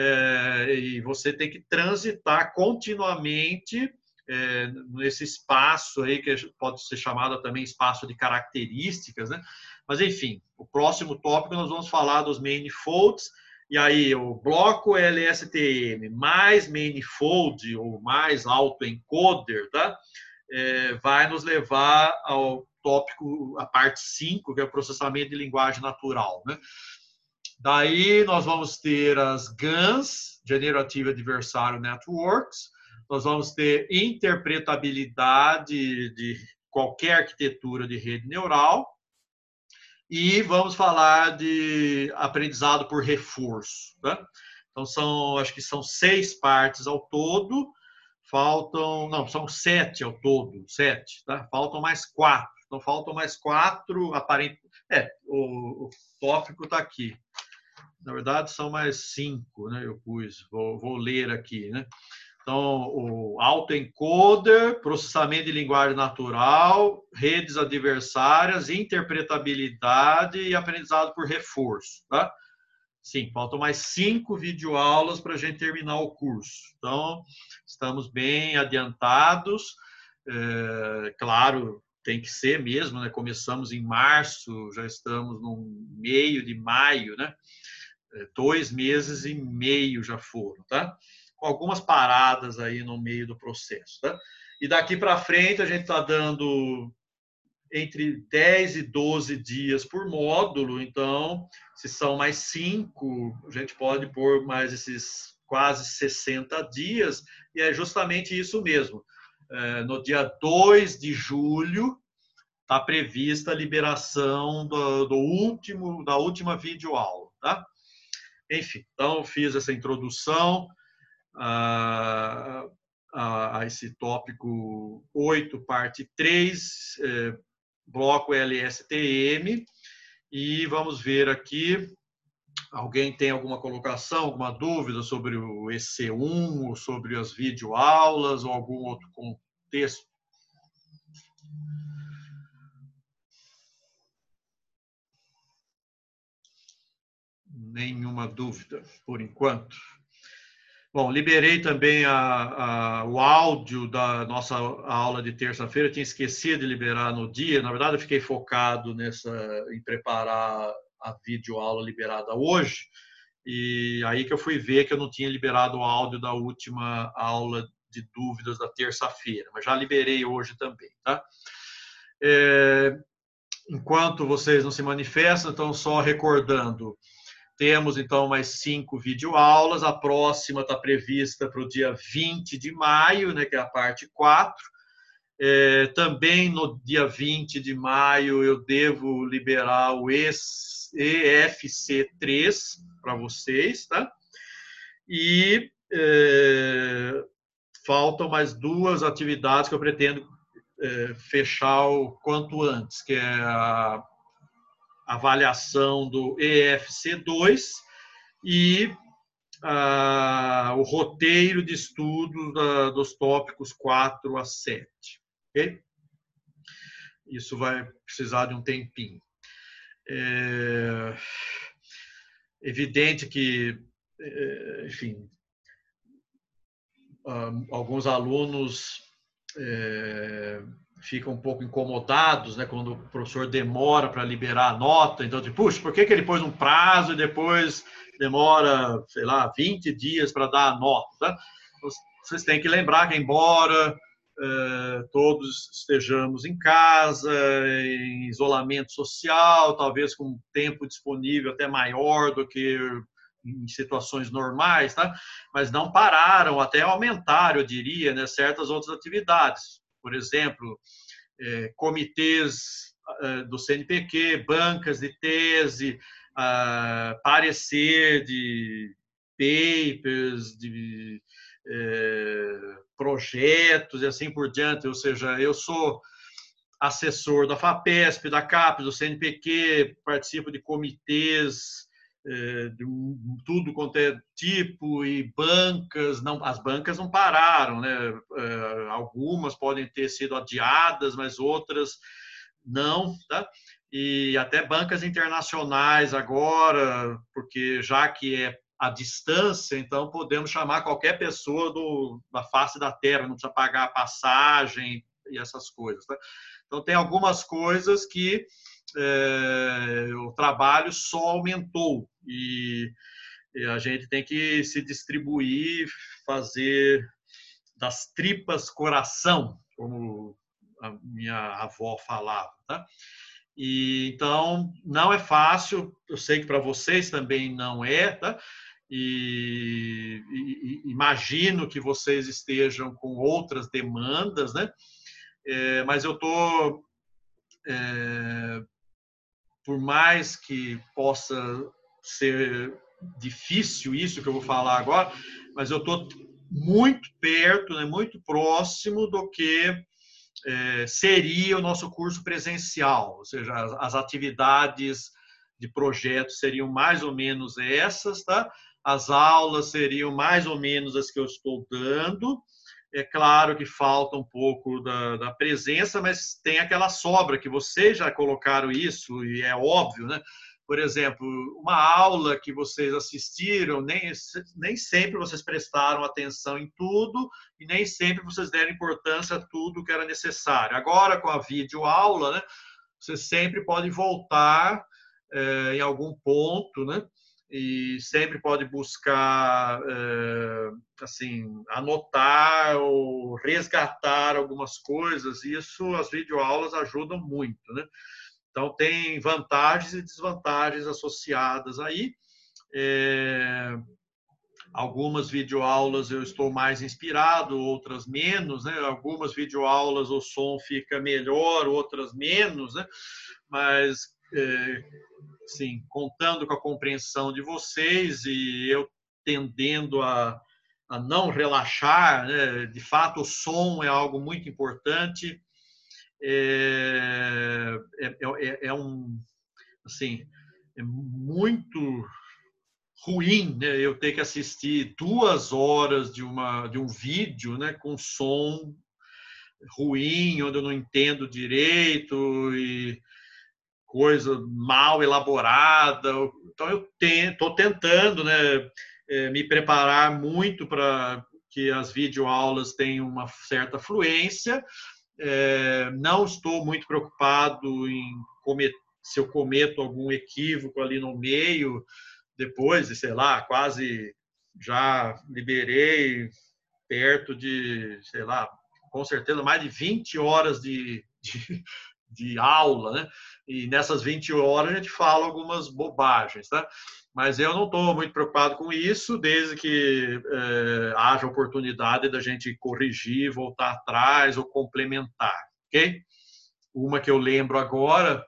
S1: e você tem que transitar continuamente nesse espaço aí, que pode ser chamado também espaço de características, né? Mas, enfim, o próximo tópico nós vamos falar dos manifolds, e aí o bloco LSTM mais manifold, ou mais autoencoder, tá? Vai nos levar ao tópico, a parte 5, que é o processamento de linguagem natural, né? Daí nós vamos ter as GANs, Generative Adversarial Networks, nós vamos ter interpretabilidade de qualquer arquitetura de rede neural e vamos falar de aprendizado por reforço, tá? Então, acho que são 6 partes ao todo, são 7 ao todo, 7, tá? Faltam mais 4. Então, faltam mais 4, aparentemente. O tópico está aqui. Na verdade, são mais 5, né? Eu pus, vou ler aqui, né? Então, o autoencoder, processamento de linguagem natural, redes adversárias, interpretabilidade e aprendizado por reforço, tá? Sim, faltam mais 5 videoaulas para a gente terminar o curso. Então, estamos bem adiantados. Claro, tem que ser mesmo, né? Começamos em março, já estamos no meio de maio, né? 2 meses e meio já foram, tá? Com algumas paradas aí no meio do processo, tá? E daqui para frente a gente está dando entre 10 e 12 dias por módulo, então, se são mais 5, a gente pode pôr mais esses quase 60 dias, e é justamente isso mesmo. No dia 2 de julho, está prevista a liberação da última videoaula, tá? Enfim, então fiz essa introdução a esse tópico 8, parte 3, bloco LSTM, e vamos ver aqui, alguém tem alguma colocação, alguma dúvida sobre o EC1, ou sobre as videoaulas, ou algum outro contexto? Nenhuma dúvida, por enquanto. Bom, liberei também o áudio da nossa aula de terça-feira. Eu tinha esquecido de liberar no dia. Na verdade, eu fiquei focado em preparar a videoaula liberada hoje. E aí que eu fui ver que eu não tinha liberado o áudio da última aula de dúvidas da terça-feira. Mas já liberei hoje também, tá? Enquanto vocês não se manifestam, então só recordando. Temos, então, mais 5 videoaulas. A próxima está prevista para o dia 20 de maio, né, que é a parte 4. Também no dia 20 de maio eu devo liberar o EFC3 para vocês, tá? E faltam mais 2 atividades que eu pretendo fechar o quanto antes, que é a avaliação do EFC2 e o roteiro de estudos dos tópicos 4 a 7. Okay? Isso vai precisar de um tempinho. Evidente que, enfim, alguns alunos ficam um pouco incomodados, né, quando o professor demora para liberar a nota. Então, tipo, puxa, por que ele pôs um prazo e depois demora, sei lá, 20 dias para dar a nota? Tá? Vocês têm que lembrar que, embora todos estejamos em casa, em isolamento social, talvez com tempo disponível até maior do que em situações normais, tá? Mas não pararam, até aumentaram, eu diria, né, certas outras atividades. Por exemplo, comitês do CNPq, bancas de tese, parecer de papers, de projetos e assim por diante. Ou seja, eu sou assessor da FAPESP, da CAPES, do CNPq, participo de comitês de tudo quanto é tipo, e bancas, não, as bancas não pararam, né? Algumas podem ter sido adiadas, mas outras não, tá? E até bancas internacionais agora, porque já que é à distância, então podemos chamar qualquer pessoa da face da Terra, não precisa pagar a passagem e essas coisas, tá? Então tem algumas coisas que o trabalho só aumentou e a gente tem que se distribuir, fazer das tripas coração, como a minha avó falava, tá? E então não é fácil, eu sei que para vocês também não é, tá? E imagino que vocês estejam com outras demandas, né? Mas eu estou por mais que possa ser difícil isso que eu vou falar agora, mas eu estou muito perto, né, muito próximo do que seria o nosso curso presencial, ou seja, as atividades de projeto seriam mais ou menos essas, tá? As aulas seriam mais ou menos as que eu estou dando. É claro que falta um pouco da presença, mas tem aquela sobra que vocês já colocaram isso, e é óbvio, né? Por exemplo, uma aula que vocês assistiram, nem sempre vocês prestaram atenção em tudo e nem sempre vocês deram importância a tudo que era necessário. Agora, com a videoaula, né, você sempre pode voltar em algum ponto, né? E sempre pode buscar, assim, anotar ou resgatar algumas coisas. Isso as videoaulas ajudam muito, né? Então tem vantagens e desvantagens associadas aí. Algumas videoaulas eu estou mais inspirado, outras menos, né? Algumas videoaulas o som fica melhor, outras menos, né? Mas sim, contando com a compreensão de vocês e eu tendendo a não relaxar, né? De fato, o som é algo muito importante. Assim, é muito ruim, né? Eu ter que assistir 2 horas de um vídeo, né? Com som ruim, onde eu não entendo direito e coisa mal elaborada. Então eu estou tentando, né, me preparar muito para que as videoaulas tenham uma certa fluência. Não estou muito preocupado em se eu cometo algum equívoco ali no meio, depois de, sei lá, quase já liberei perto de, sei lá, com certeza mais de 20 horas de aula, né? E nessas 20 horas a gente fala algumas bobagens, tá? Mas eu não estou muito preocupado com isso, desde que haja oportunidade da gente corrigir, voltar atrás ou complementar, ok? Uma que eu lembro agora,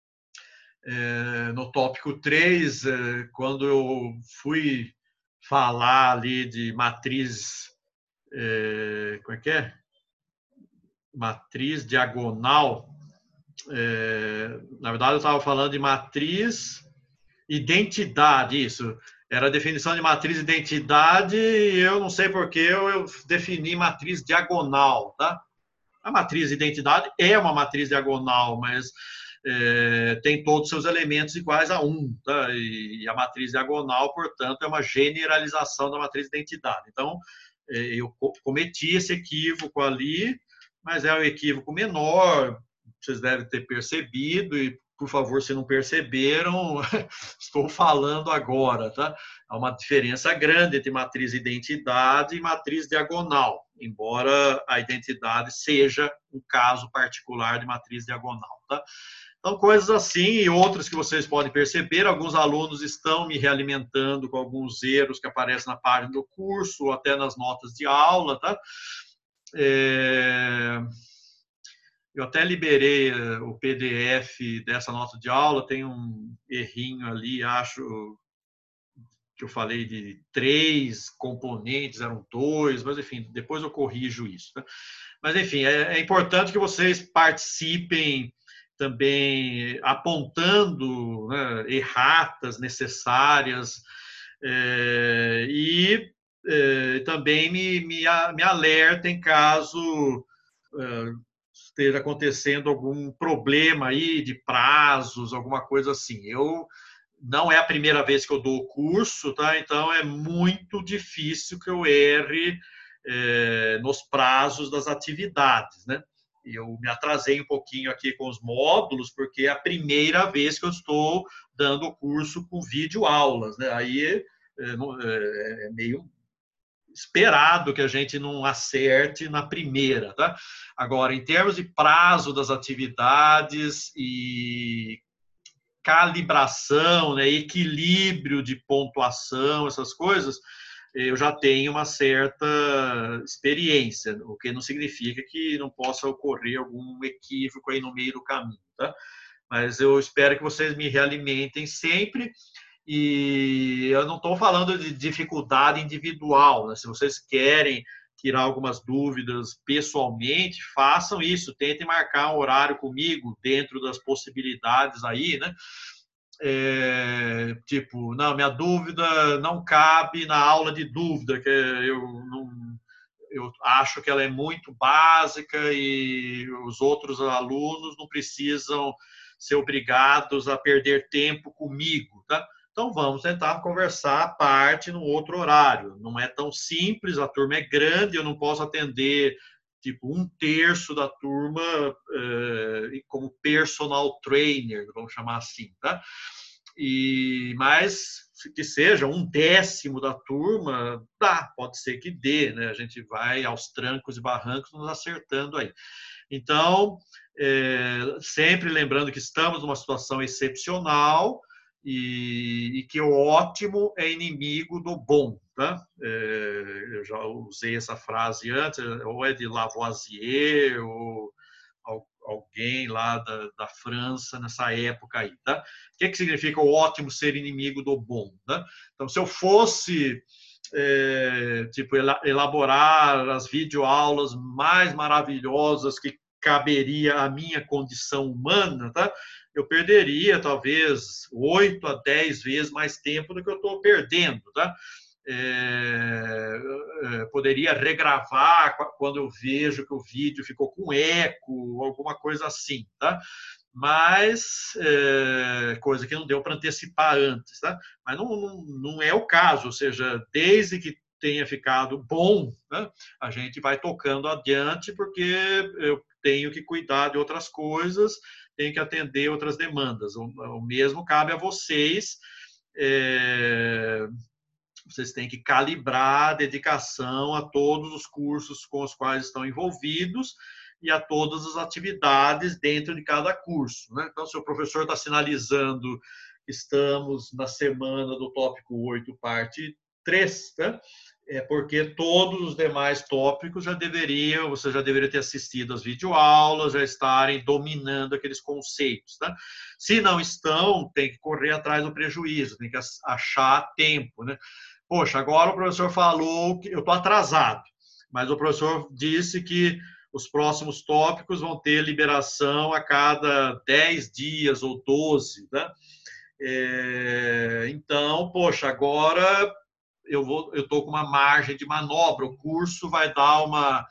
S1: no tópico 3, quando eu fui falar ali de matriz, como é que é? Matriz diagonal. Na verdade, eu estava falando de matriz identidade, isso. Era a definição de matriz identidade e eu não sei por que eu defini matriz diagonal, tá? A matriz identidade é uma matriz diagonal, mas tem todos os seus elementos iguais a 1, tá? E a matriz diagonal, portanto, é uma generalização da matriz identidade. Então, eu cometi esse equívoco ali, mas é um equívoco menor, vocês devem ter percebido, e, por favor, se não perceberam, estou falando agora, tá? Há uma diferença grande entre matriz identidade e matriz diagonal, embora a identidade seja um caso particular de matriz diagonal, tá? Então, coisas assim e outras que vocês podem perceber. Alguns alunos estão me realimentando com alguns erros que aparecem na página do curso ou até nas notas de aula, tá? Eu até liberei o PDF dessa nota de aula, tem um errinho ali, acho que eu falei de 3 componentes, eram 2, mas enfim, depois eu corrijo isso. Tá? Mas enfim, é importante que vocês participem também apontando, né, erratas necessárias e também me alertem caso esteja acontecendo algum problema aí de prazos, alguma coisa assim. Não é a primeira vez que eu dou o curso, tá? Então é muito difícil que eu erre nos prazos das atividades, né? Eu me atrasei um pouquinho aqui com os módulos, porque é a primeira vez que eu estou dando o curso com videoaulas, né? Aí é meio esperado que a gente não acerte na primeira, tá? Agora, em termos de prazo das atividades e calibração, né, equilíbrio de pontuação, essas coisas, eu já tenho uma certa experiência, o que não significa que não possa ocorrer algum equívoco aí no meio do caminho, tá? Mas eu espero que vocês me realimentem sempre. E eu não estou falando de dificuldade individual, né? Se vocês querem tirar algumas dúvidas pessoalmente, façam isso, tentem marcar um horário comigo dentro das possibilidades aí, né? Tipo, não, minha dúvida não cabe na aula de dúvida, que eu acho que ela é muito básica e os outros alunos não precisam ser obrigados a perder tempo comigo, tá? Então vamos tentar conversar à parte no outro horário. Não é tão simples, a turma é grande, eu não posso atender tipo 1/3 da turma como personal trainer, vamos chamar assim, tá? Mas que seja 1/10 da turma, dá, pode ser que dê, né? A gente vai aos trancos e barrancos nos acertando aí. Então, sempre lembrando que estamos numa situação excepcional e que o ótimo é inimigo do bom. Tá? Eu já usei essa frase antes, ou é de Lavoisier, ou alguém lá da França nessa época aí. Tá? O que significa o ótimo ser inimigo do bom? Tá? Então, se eu fosse tipo, elaborar as videoaulas mais maravilhosas que caberia à minha condição humana, tá? Eu perderia talvez 8 a 10 vezes mais tempo do que eu estou perdendo, tá? Poderia regravar quando eu vejo que o vídeo ficou com eco, alguma coisa assim, tá? Mas coisa que não deu para antecipar antes, tá? Mas não é o caso, ou seja, desde que tenha ficado bom, né, a gente vai tocando adiante, porque eu tenho que cuidar de outras coisas, tenho que atender outras demandas. O mesmo cabe a vocês. Vocês têm que calibrar a dedicação a todos os cursos com os quais estão envolvidos e a todas as atividades dentro de cada curso. Né? Então, se o professor está sinalizando que estamos na semana do tópico 8, parte 3, né? É porque todos os demais tópicos você já deveria ter assistido às videoaulas, já estarem dominando aqueles conceitos. Tá? Se não estão, tem que correr atrás do prejuízo, tem que achar tempo. Né? Poxa, agora o professor falou que eu estou atrasado, mas o professor disse que os próximos tópicos vão ter liberação a cada 10 dias ou 12, né? Então, poxa, agora eu estou com uma margem de manobra, o curso vai dar uma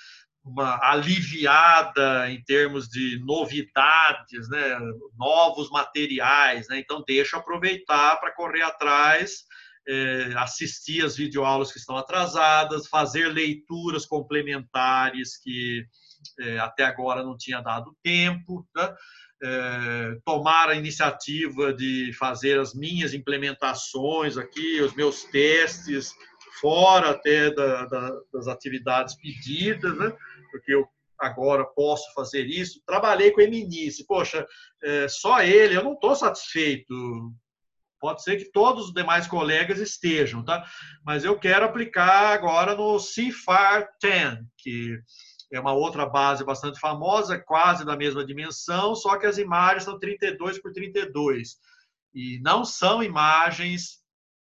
S1: aliviada em termos de novidades, né? Novos materiais, né? Então deixa eu aproveitar para correr atrás, assistir as videoaulas que estão atrasadas, fazer leituras complementares que até agora não tinha dado tempo, né? Tomar a iniciativa de fazer as minhas implementações aqui, os meus testes, fora até das atividades pedidas, né? Porque agora posso fazer isso. Trabalhei com Eminice, poxa, só ele, eu não estou satisfeito. Pode ser que todos os demais colegas estejam, tá? Mas eu quero aplicar agora no CIFAR-10, que é uma outra base bastante famosa, quase da mesma dimensão, só que as imagens são 32 por 32. E não são imagens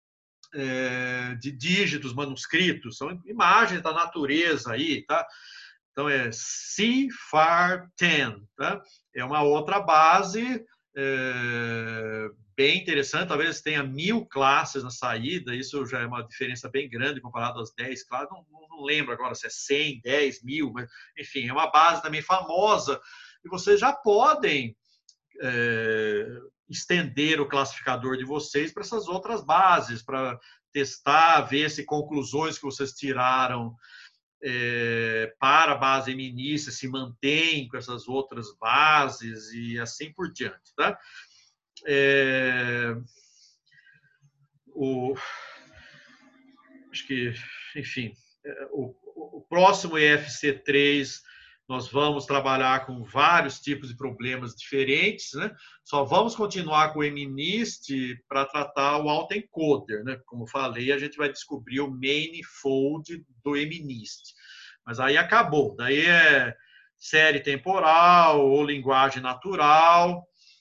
S1: de dígitos manuscritos, são imagens da natureza aí, tá? Então é CIFAR-10, tá? É uma outra base bem interessante, talvez tenha 1000 classes na saída, isso já é uma diferença bem grande comparado às 10 classes, não lembro agora se é 100, 10, 1000, mas enfim, é uma base também famosa, e vocês já podem estender o classificador de vocês para essas outras bases, para testar, ver se conclusões que vocês tiraram para a base Eminice se mantém com essas outras bases e assim por diante, tá? Acho que, enfim, o próximo EFC3 nós vamos trabalhar com vários tipos de problemas diferentes, né? Só vamos continuar com o MNIST para tratar o autoencoder, né? Como falei, a gente vai descobrir o manifold do MNIST. Mas aí acabou. Daí é série temporal ou linguagem natural,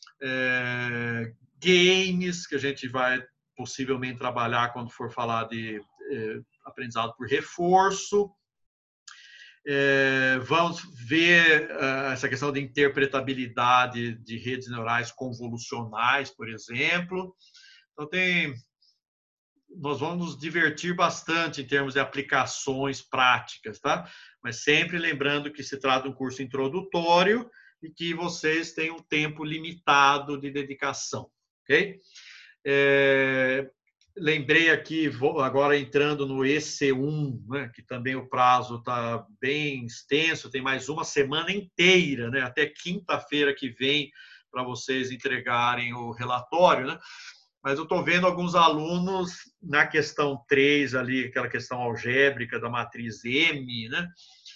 S1: games, que a gente vai possivelmente trabalhar quando for falar de aprendizado por reforço. Vamos ver essa questão de interpretabilidade de redes neurais convolucionais, por exemplo. Então, nós vamos nos divertir bastante em termos de aplicações práticas, tá? Mas sempre lembrando que se trata de um curso introdutório e que vocês têm um tempo limitado de dedicação, ok? Lembrei aqui, agora entrando no EC1, né, que também o prazo está bem extenso, tem mais uma semana inteira, né, até quinta-feira que vem, para vocês entregarem o relatório, né? Mas eu estou vendo alguns alunos na questão 3, ali, aquela questão algébrica da matriz M, né,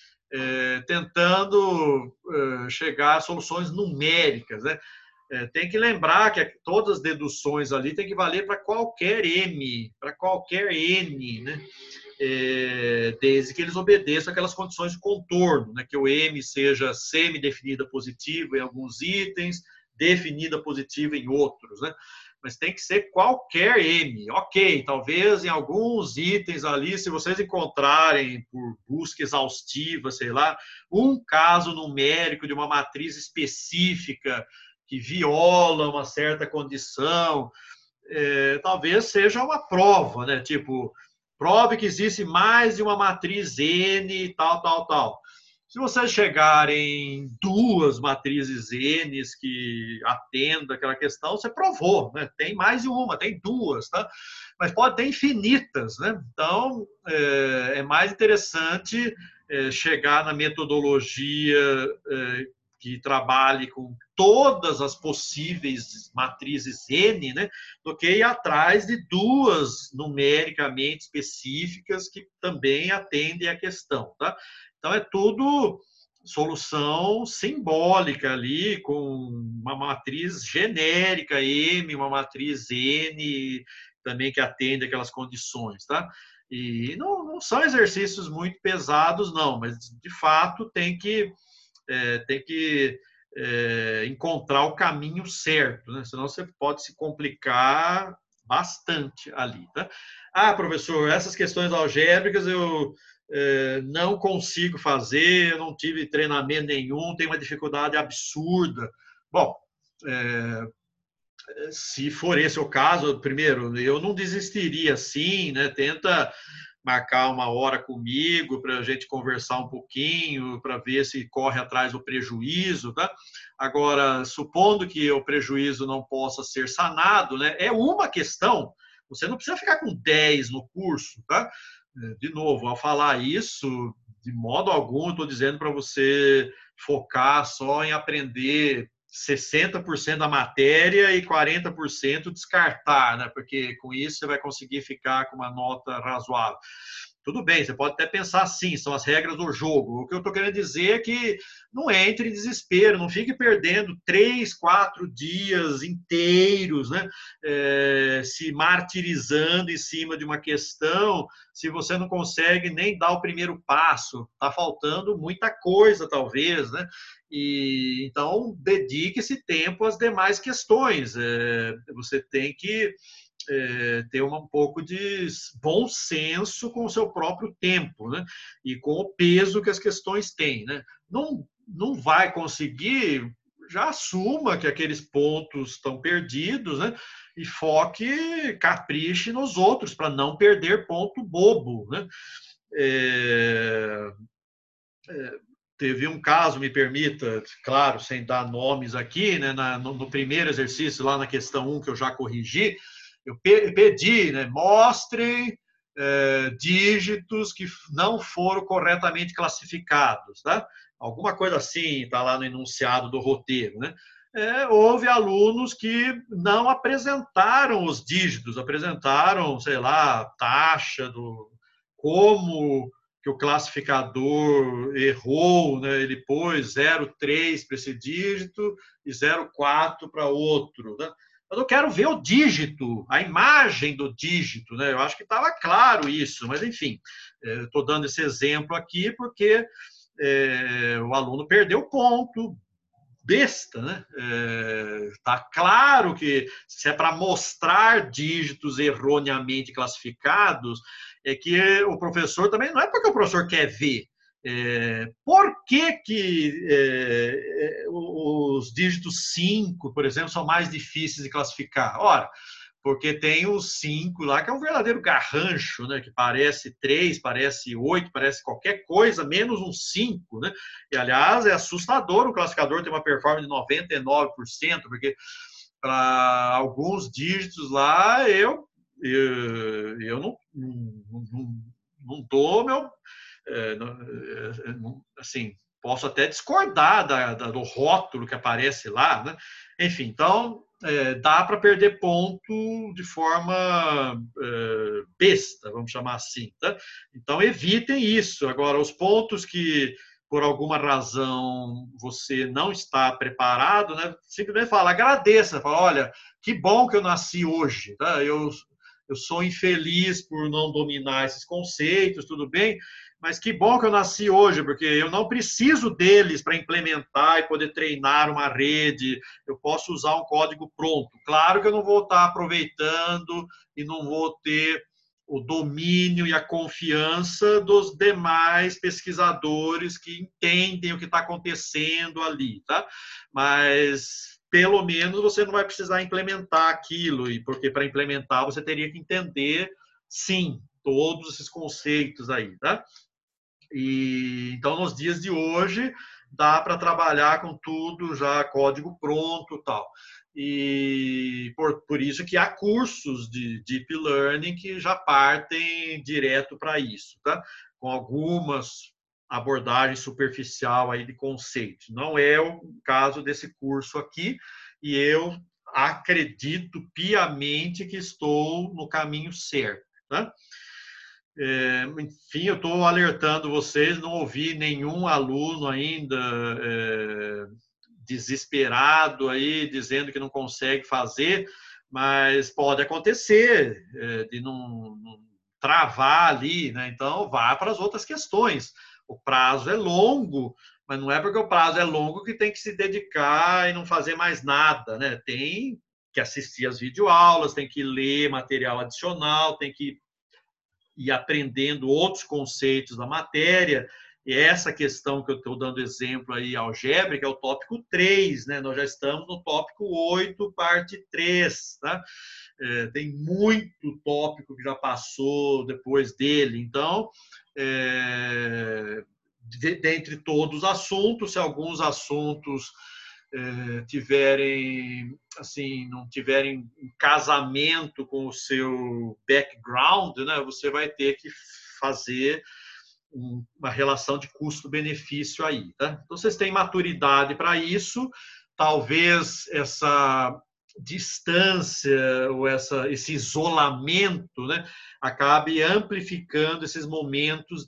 S1: tentando chegar a soluções numéricas, né? Tem que lembrar que todas as deduções ali tem que valer para qualquer M, para qualquer N, né? Desde que eles obedeçam aquelas condições de contorno, né? Que o M seja semi-definida positiva em alguns itens, definida positiva em outros, né? Mas tem que ser qualquer M. Ok, talvez em alguns itens ali, se vocês encontrarem por busca exaustiva, sei lá, um caso numérico de uma matriz específica que viola uma certa condição, talvez seja uma prova, né? Tipo, prove que existe mais de uma matriz N, tal, tal, tal. Se vocês chegarem duas matrizes N que atendam aquela questão, você provou, né? Tem mais de uma, tem duas, tá? Mas pode ter infinitas, né? Então, é mais interessante chegar na metodologia que trabalhe com todas as possíveis matrizes N, né, do que ir atrás de duas numericamente específicas que também atendem à questão, tá? Então, é tudo solução simbólica ali, com uma matriz genérica M, uma matriz N, também que atende aquelas condições, tá? E não são exercícios muito pesados, não, mas, de fato, tem que encontrar o caminho certo, né? Senão você pode se complicar bastante ali, tá? Ah, professor, essas questões algébricas eu não consigo fazer, eu não tive treinamento nenhum, tenho uma dificuldade absurda. Bom, se for esse o caso, primeiro, eu não desistiria assim, né? Tenta marcar uma hora comigo para a gente conversar um pouquinho, para ver se corre atrás do prejuízo, tá? Agora, supondo que o prejuízo não possa ser sanado, né? É uma questão, você não precisa ficar com 10 no curso, tá? De novo, ao falar isso, de modo algum, estou dizendo para você focar só em aprender 60% da matéria e 40% descartar, né? Porque com isso você vai conseguir ficar com uma nota razoável. tudo bem, você pode até pensar assim, são as regras do jogo. O que eu estou querendo dizer é que não entre em desespero, não fique perdendo 3, 4 dias inteiros, né? Se martirizando em cima de uma questão, se você não consegue nem dar o primeiro passo. Está faltando muita coisa, talvez, né? E, então, dedique esse tempo às demais questões. Você tem que ter um pouco de bom senso com o seu próprio tempo, né? E com o peso que as questões têm, né? Não vai conseguir, já assuma que aqueles pontos estão perdidos, né? E foque, capriche nos outros para não perder ponto bobo, né? É, teve um caso, me permita, claro, sem dar nomes aqui, né, no primeiro exercício, lá na questão 1, que eu já corrigi, eu pedi, né, mostrem dígitos que não foram corretamente classificados, tá? Alguma coisa assim está lá no enunciado do roteiro, né? Houve alunos que não apresentaram os dígitos, apresentaram, sei lá, taxa do como que o classificador errou, né? Ele pôs 0,3 para esse dígito e 0,4 para outro, né? Mas eu quero ver o dígito, a imagem do dígito, né? Eu acho que estava claro isso, mas enfim, estou dando esse exemplo aqui porque o aluno perdeu ponto, besta, né? Tá claro que se é para mostrar dígitos erroneamente classificados, é que o professor também não é porque o professor quer ver. Por que os dígitos 5, por exemplo, são mais difíceis de classificar? Ora, porque tem os 5 lá, que é um verdadeiro garrancho, né? Que parece 3, parece 8, parece qualquer coisa, menos um 5, né? E, aliás, é assustador o classificador ter uma performance de 99%, porque para alguns dígitos lá, eu não dou meu... assim, posso até discordar do rótulo que aparece lá, né? Enfim, então dá para perder ponto de forma besta, vamos chamar assim, tá? Então evitem isso. Agora, os pontos que por alguma razão você não está preparado, né? Simplesmente fala, agradeça, fala, olha, que bom que eu nasci hoje, tá? Eu sou infeliz por não dominar esses conceitos, tudo bem, mas que bom que eu nasci hoje, porque eu não preciso deles para implementar e poder treinar uma rede, eu posso usar um código pronto. Claro que eu não vou estar aproveitando e não vou ter o domínio e a confiança dos demais pesquisadores que entendem o que está acontecendo ali, tá? Mas pelo menos você não vai precisar implementar aquilo, e porque para implementar você teria que entender, sim, todos esses conceitos aí, tá? E então nos dias de hoje dá para trabalhar com tudo já código pronto, tal. E por isso que há cursos de deep learning que já partem direto para isso, tá? Com algumas abordagens superficial aí de conceitos. Não é o caso desse curso aqui, e eu acredito piamente que estou no caminho certo, tá? Enfim, eu estou alertando vocês, não ouvi nenhum aluno ainda desesperado aí, dizendo que não consegue fazer, mas pode acontecer de não travar ali, né? Então, vá para as outras questões. O prazo é longo, mas não é porque o prazo é longo que tem que se dedicar e não fazer mais nada, né? Tem que assistir as videoaulas, tem que ler material adicional, tem que e aprendendo outros conceitos da matéria. E essa questão que eu estou dando exemplo aí, algébrica, é o tópico 3, né? Nós já estamos no tópico 8, parte 3, tá? Tem muito tópico que já passou depois dele. Então, dentre todos os assuntos, se alguns assuntos tiverem assim, não tiverem um casamento com o seu background, né, você vai ter que fazer uma relação de custo-benefício aí, tá? Então vocês têm maturidade para isso, talvez distância ou esse isolamento, né, acabe amplificando esses momentos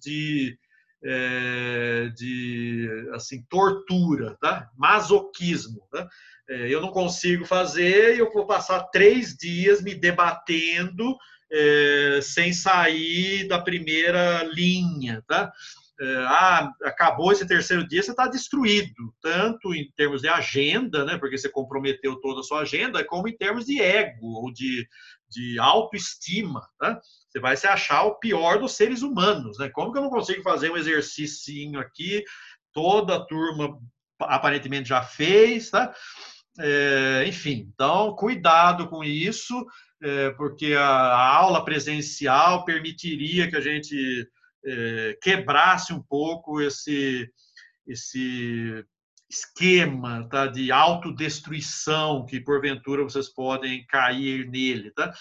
S1: de assim, tortura, tá? Masoquismo. Tá? Eu não consigo fazer e eu vou passar 3 dias me debatendo sem sair da primeira linha. Tá? Acabou esse terceiro dia, você está destruído, tanto em termos de agenda, né, porque você comprometeu toda a sua agenda, como em termos de ego ou de autoestima. Tá? Você vai se achar o pior dos seres humanos. Né? Como que eu não consigo fazer um exercício aqui? Toda a turma aparentemente já fez. Tá? Enfim, então, cuidado com isso, porque a aula presencial permitiria que a gente quebrasse um pouco esse esquema, tá, de autodestruição que porventura vocês podem cair nele, tá?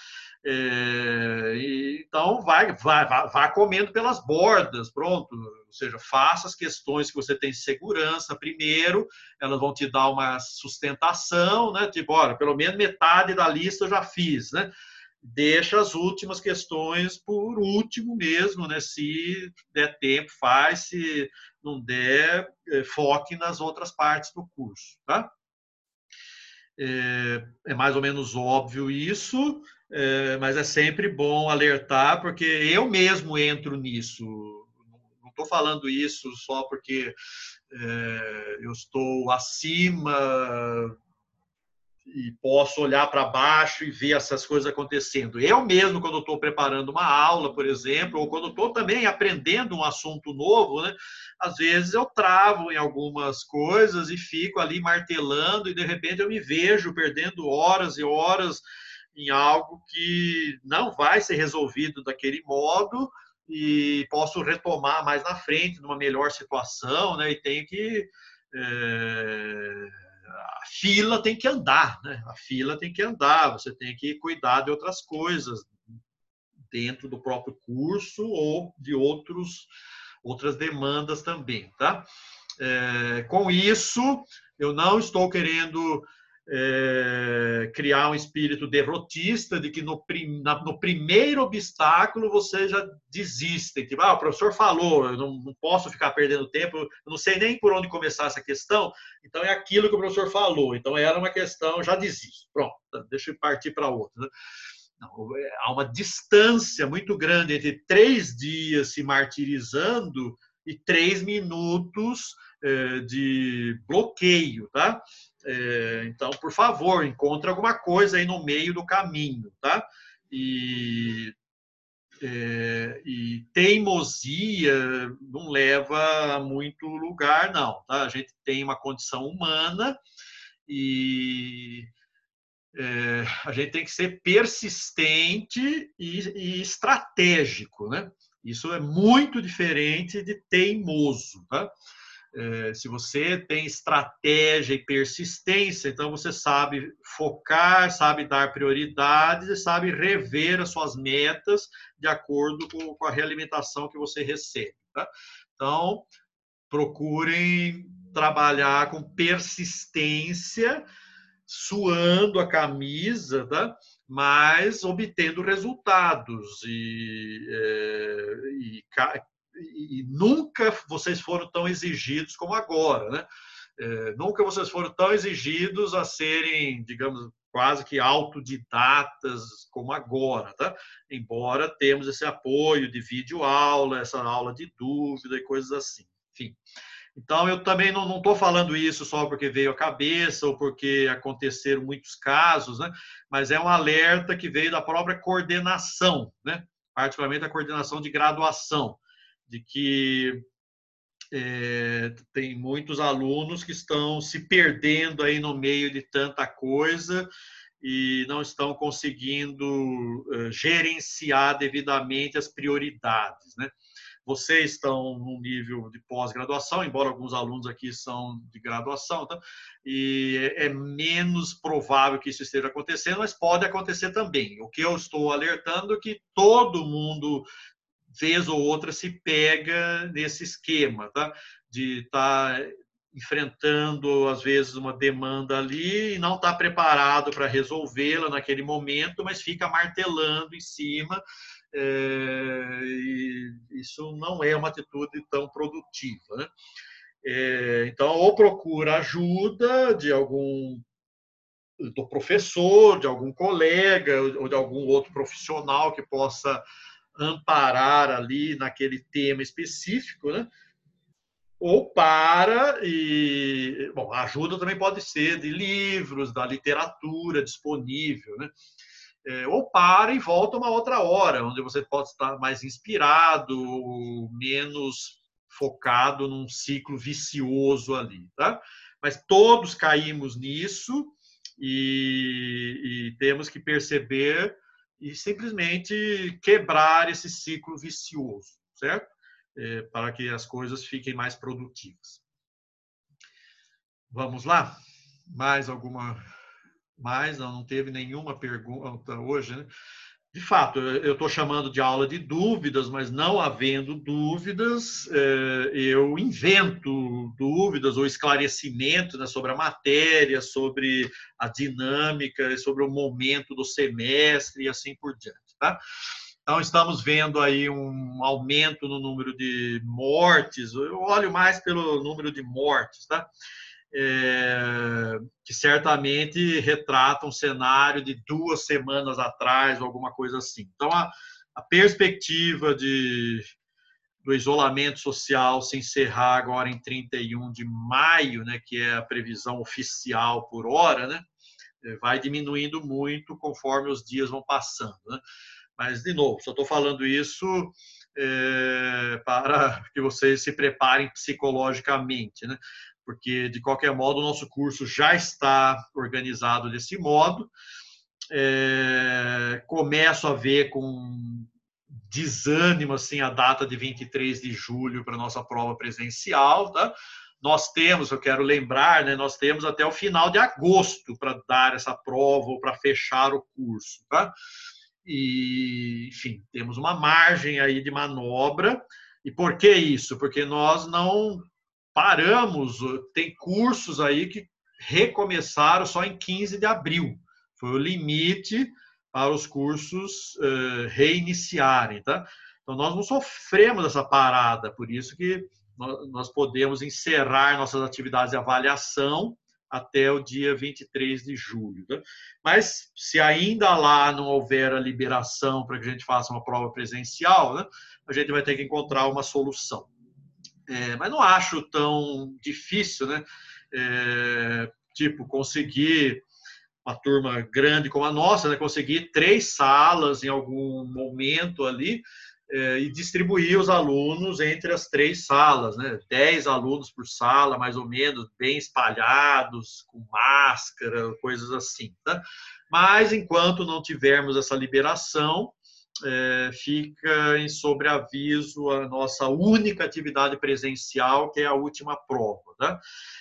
S1: Então vá comendo pelas bordas, pronto. Ou seja, faça as questões que você tem segurança primeiro, elas vão te dar uma sustentação, né? Tipo, olha, pelo menos metade da lista eu já fiz, né? Deixa as últimas questões por último mesmo, né? Se der tempo, faz, se não der, foque nas outras partes do curso, tá? É mais ou menos óbvio isso, mas é sempre bom alertar, porque eu mesmo entro nisso. Não estou falando isso só porque eu estou acima e posso olhar para baixo e ver essas coisas acontecendo. Eu mesmo, quando estou preparando uma aula, por exemplo, ou quando estou também aprendendo um assunto novo, né, às vezes eu travo em algumas coisas e fico ali martelando e de repente eu me vejo perdendo horas e horas em algo que não vai ser resolvido daquele modo e posso retomar mais na frente, numa melhor situação, né, e tenho que a fila tem que andar, né? A fila tem que andar, você tem que cuidar de outras coisas dentro do próprio curso ou de outras demandas também, tá? Com isso, eu não estou querendo criar um espírito derrotista de que no primeiro obstáculo você já desiste. Tipo, o professor falou, eu não posso ficar perdendo tempo, eu não sei nem por onde começar essa questão, então é aquilo que o professor falou, então era uma questão, já desisto. Pronto, deixa eu partir para outra. Né? Não, há uma distância muito grande entre 3 dias se martirizando e 3 minutos de bloqueio, tá? Então, por favor, encontre alguma coisa aí no meio do caminho, tá? E teimosia não leva a muito lugar, não, tá? A gente tem uma condição humana e a gente tem que ser persistente e estratégico, né? Isso é muito diferente de teimoso, tá? Se você tem estratégia e persistência, então você sabe focar, sabe dar prioridades e sabe rever as suas metas de acordo com a realimentação que você recebe. Tá? Então, procurem trabalhar com persistência, suando a camisa, tá? Mas obtendo resultados e nunca vocês foram tão exigidos como agora, né? Nunca vocês foram tão exigidos a serem, digamos, quase que autodidatas como agora, tá? Embora temos esse apoio de videoaula, essa aula de dúvida e coisas assim. Enfim. Então, eu também não estou falando isso só porque veio à cabeça ou porque aconteceram muitos casos, né? Mas é um alerta que veio da própria coordenação, né? Particularmente a coordenação de graduação, de que tem muitos alunos que estão se perdendo aí no meio de tanta coisa e não estão conseguindo gerenciar devidamente as prioridades, né? Vocês estão num nível de pós-graduação, embora alguns alunos aqui são de graduação, tá? E é menos provável que isso esteja acontecendo, mas pode acontecer também. O que eu estou alertando é que todo mundo, vez ou outra, se pega nesse esquema, tá? De estar enfrentando, às vezes, uma demanda ali e não está preparado para resolvê-la naquele momento, mas fica martelando em cima. E isso não é uma atitude tão produtiva, né? Então, ou procura ajuda do professor, de algum colega ou de algum outro profissional que possa amparar ali naquele tema específico, né? Ou bom, a ajuda também pode ser de livros, da literatura disponível, né? Ou para e volta uma outra hora, onde você pode estar mais inspirado, menos focado num ciclo vicioso ali, tá? Mas todos caímos nisso e temos que perceber e simplesmente quebrar esse ciclo vicioso, certo? Para que as coisas fiquem mais produtivas. Vamos lá? Mais alguma? Não teve nenhuma pergunta hoje, né? De fato, eu estou chamando de aula de dúvidas, mas não havendo dúvidas, eu invento dúvidas ou esclarecimentos, né, sobre a matéria, sobre a dinâmica, sobre o momento do semestre e assim por diante, tá? Então, estamos vendo aí um aumento no número de mortes. Eu olho mais pelo número de mortes, tá? Que certamente retrata um cenário de 2 semanas atrás, ou alguma coisa assim. Então, a perspectiva do isolamento social se encerrar agora em 31 de maio, né, que é a previsão oficial por hora, né, vai diminuindo muito conforme os dias vão passando, né? Mas, de novo, só estou falando isso para que vocês se preparem psicologicamente, né? Porque, de qualquer modo, o nosso curso já está organizado desse modo. Começo a ver com desânimo assim, a data de 23 de julho para a nossa prova presencial, tá? Nós temos, eu quero lembrar, né, nós temos até o final de agosto para dar essa prova ou para fechar o curso, tá? E, enfim, temos uma margem aí de manobra. E por que isso? Porque nós não paramos, tem cursos aí que recomeçaram só em 15 de abril. Foi o limite para os cursos reiniciarem, tá? Então, nós não sofremos essa parada, por isso que nós podemos encerrar nossas atividades de avaliação até o dia 23 de julho. Tá? Mas, se ainda lá não houver a liberação para que a gente faça uma prova presencial, né, a gente vai ter que encontrar uma solução. Mas não acho tão difícil, né? Tipo, conseguir uma turma grande como a nossa, né? Conseguir 3 salas em algum momento ali e distribuir os alunos entre as 3 salas, né? 10 alunos por sala, mais ou menos, bem espalhados, com máscara, coisas assim, tá? Mas, enquanto não tivermos essa liberação, fica em sobreaviso a nossa única atividade presencial, que é a última prova. Né?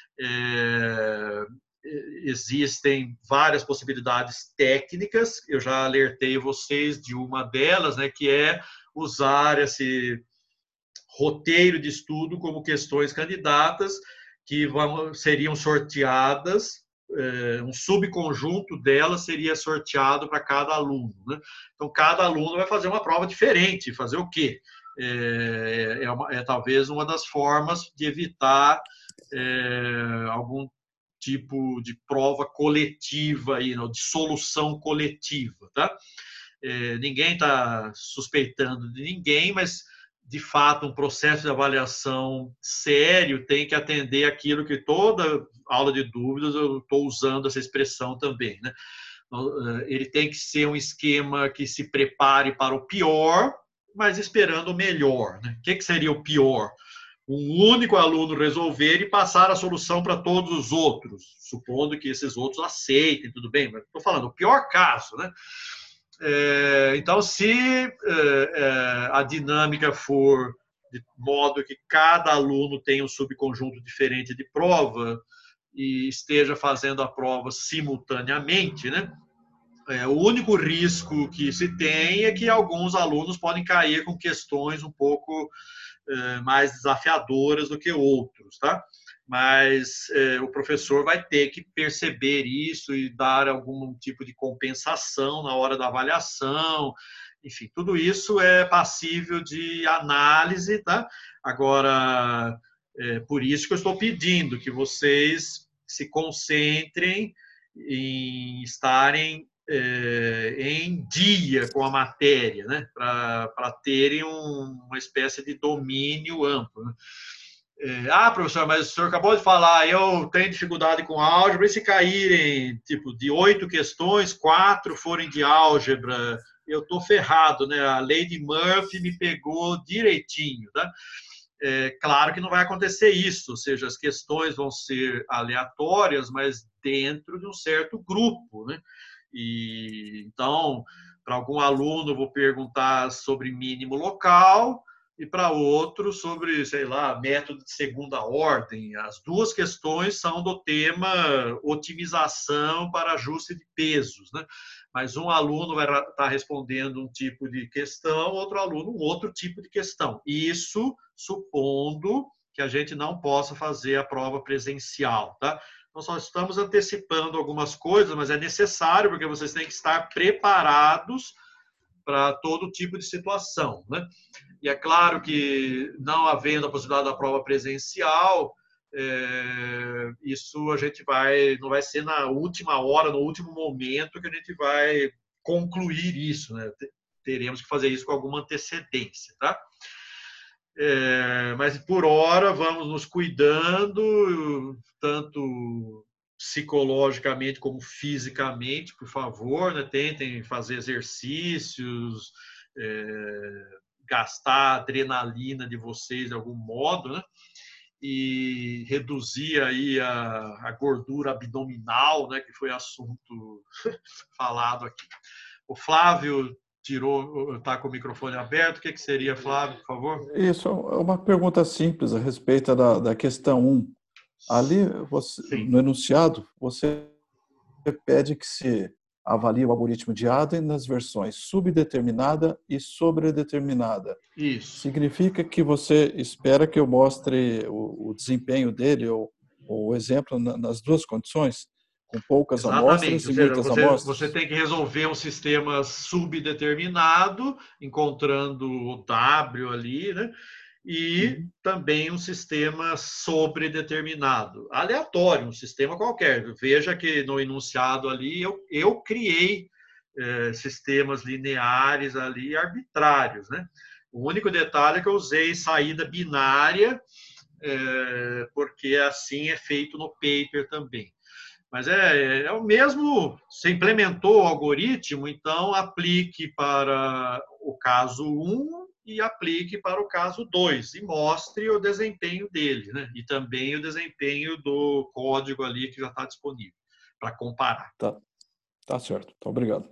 S1: Existem várias possibilidades técnicas, eu já alertei vocês de uma delas, né, que é usar esse roteiro de estudo como questões candidatas que seriam sorteadas, um subconjunto delas seria sorteado para cada aluno. Né? Então, cada aluno vai fazer uma prova diferente. Fazer o quê? Talvez uma das formas de evitar algum tipo de prova coletiva, aí, de solução coletiva. Tá? Ninguém está suspeitando de ninguém, mas de fato, um processo de avaliação sério tem que atender aquilo que toda aula de dúvidas eu estou usando essa expressão também, né? Ele tem que ser um esquema que se prepare para o pior, mas esperando o melhor, né? O que seria o pior? Um único aluno resolver e passar a solução para todos os outros, supondo que esses outros aceitem, tudo bem, mas estou falando o pior caso, né? Então, se a dinâmica for de modo que cada aluno tenha um subconjunto diferente de prova e esteja fazendo a prova simultaneamente, né? O único risco que se tem é que alguns alunos podem cair com questões um pouco mais desafiadoras do que outros, tá? mas o professor vai ter que perceber isso e dar algum tipo de compensação na hora da avaliação. Enfim, tudo isso é passível de análise, tá? Agora, por isso que eu estou pedindo que vocês se concentrem em estarem em dia com a matéria, né? Para terem uma espécie de domínio amplo, né? Professor, mas o senhor acabou de falar, eu tenho dificuldade com álgebra, e se caírem, tipo, de 8 questões, 4 forem de álgebra, eu estou ferrado, né? A lei de Murphy me pegou direitinho, tá? Claro que não vai acontecer isso, ou seja, as questões vão ser aleatórias, mas dentro de um certo grupo, né? E então, para algum aluno, eu vou perguntar sobre mínimo local e para outro sobre, sei lá, método de segunda ordem. As duas questões são do tema otimização para ajuste de pesos, né? Mas um aluno vai estar respondendo um tipo de questão, outro aluno um outro tipo de questão. Isso supondo que a gente não possa fazer a prova presencial, tá? Nós só estamos antecipando algumas coisas, mas é necessário porque vocês têm que estar preparados para todo tipo de situação, né? E é claro que, não havendo a possibilidade da prova presencial, isso a gente não vai ser na última hora, no último momento que a gente vai concluir isso, né? Teremos que fazer isso com alguma antecedência, tá? Mas por hora vamos nos cuidando, tanto psicologicamente como fisicamente, por favor, né? Tentem fazer exercícios, gastar a adrenalina de vocês de algum modo, né? E reduzir aí a gordura abdominal, né? Que foi assunto falado aqui. O Flávio está com o microfone aberto. O que seria, Flávio, por favor?
S2: Isso é uma pergunta simples a respeito da questão 1. Ali, no enunciado, você pede que se avalie o algoritmo de Adler nas versões subdeterminada e sobredeterminada.
S1: Isso.
S2: Significa que você espera que eu mostre o desempenho dele, ou o exemplo nas duas condições? Com poucas amostras e muitas amostras?
S1: Você tem que resolver um sistema subdeterminado, encontrando o W ali, né? E também um sistema sobredeterminado, aleatório, um sistema qualquer. Veja que no enunciado ali eu criei sistemas lineares ali arbitrários, né? O único detalhe é que eu usei saída binária, porque assim é feito no paper também. Mas é o mesmo, você implementou o algoritmo, então aplique para o caso 1 e aplique para o caso 2 e mostre o desempenho dele, né? E também o desempenho do código ali que já está disponível para comparar.
S2: Tá certo, muito obrigado.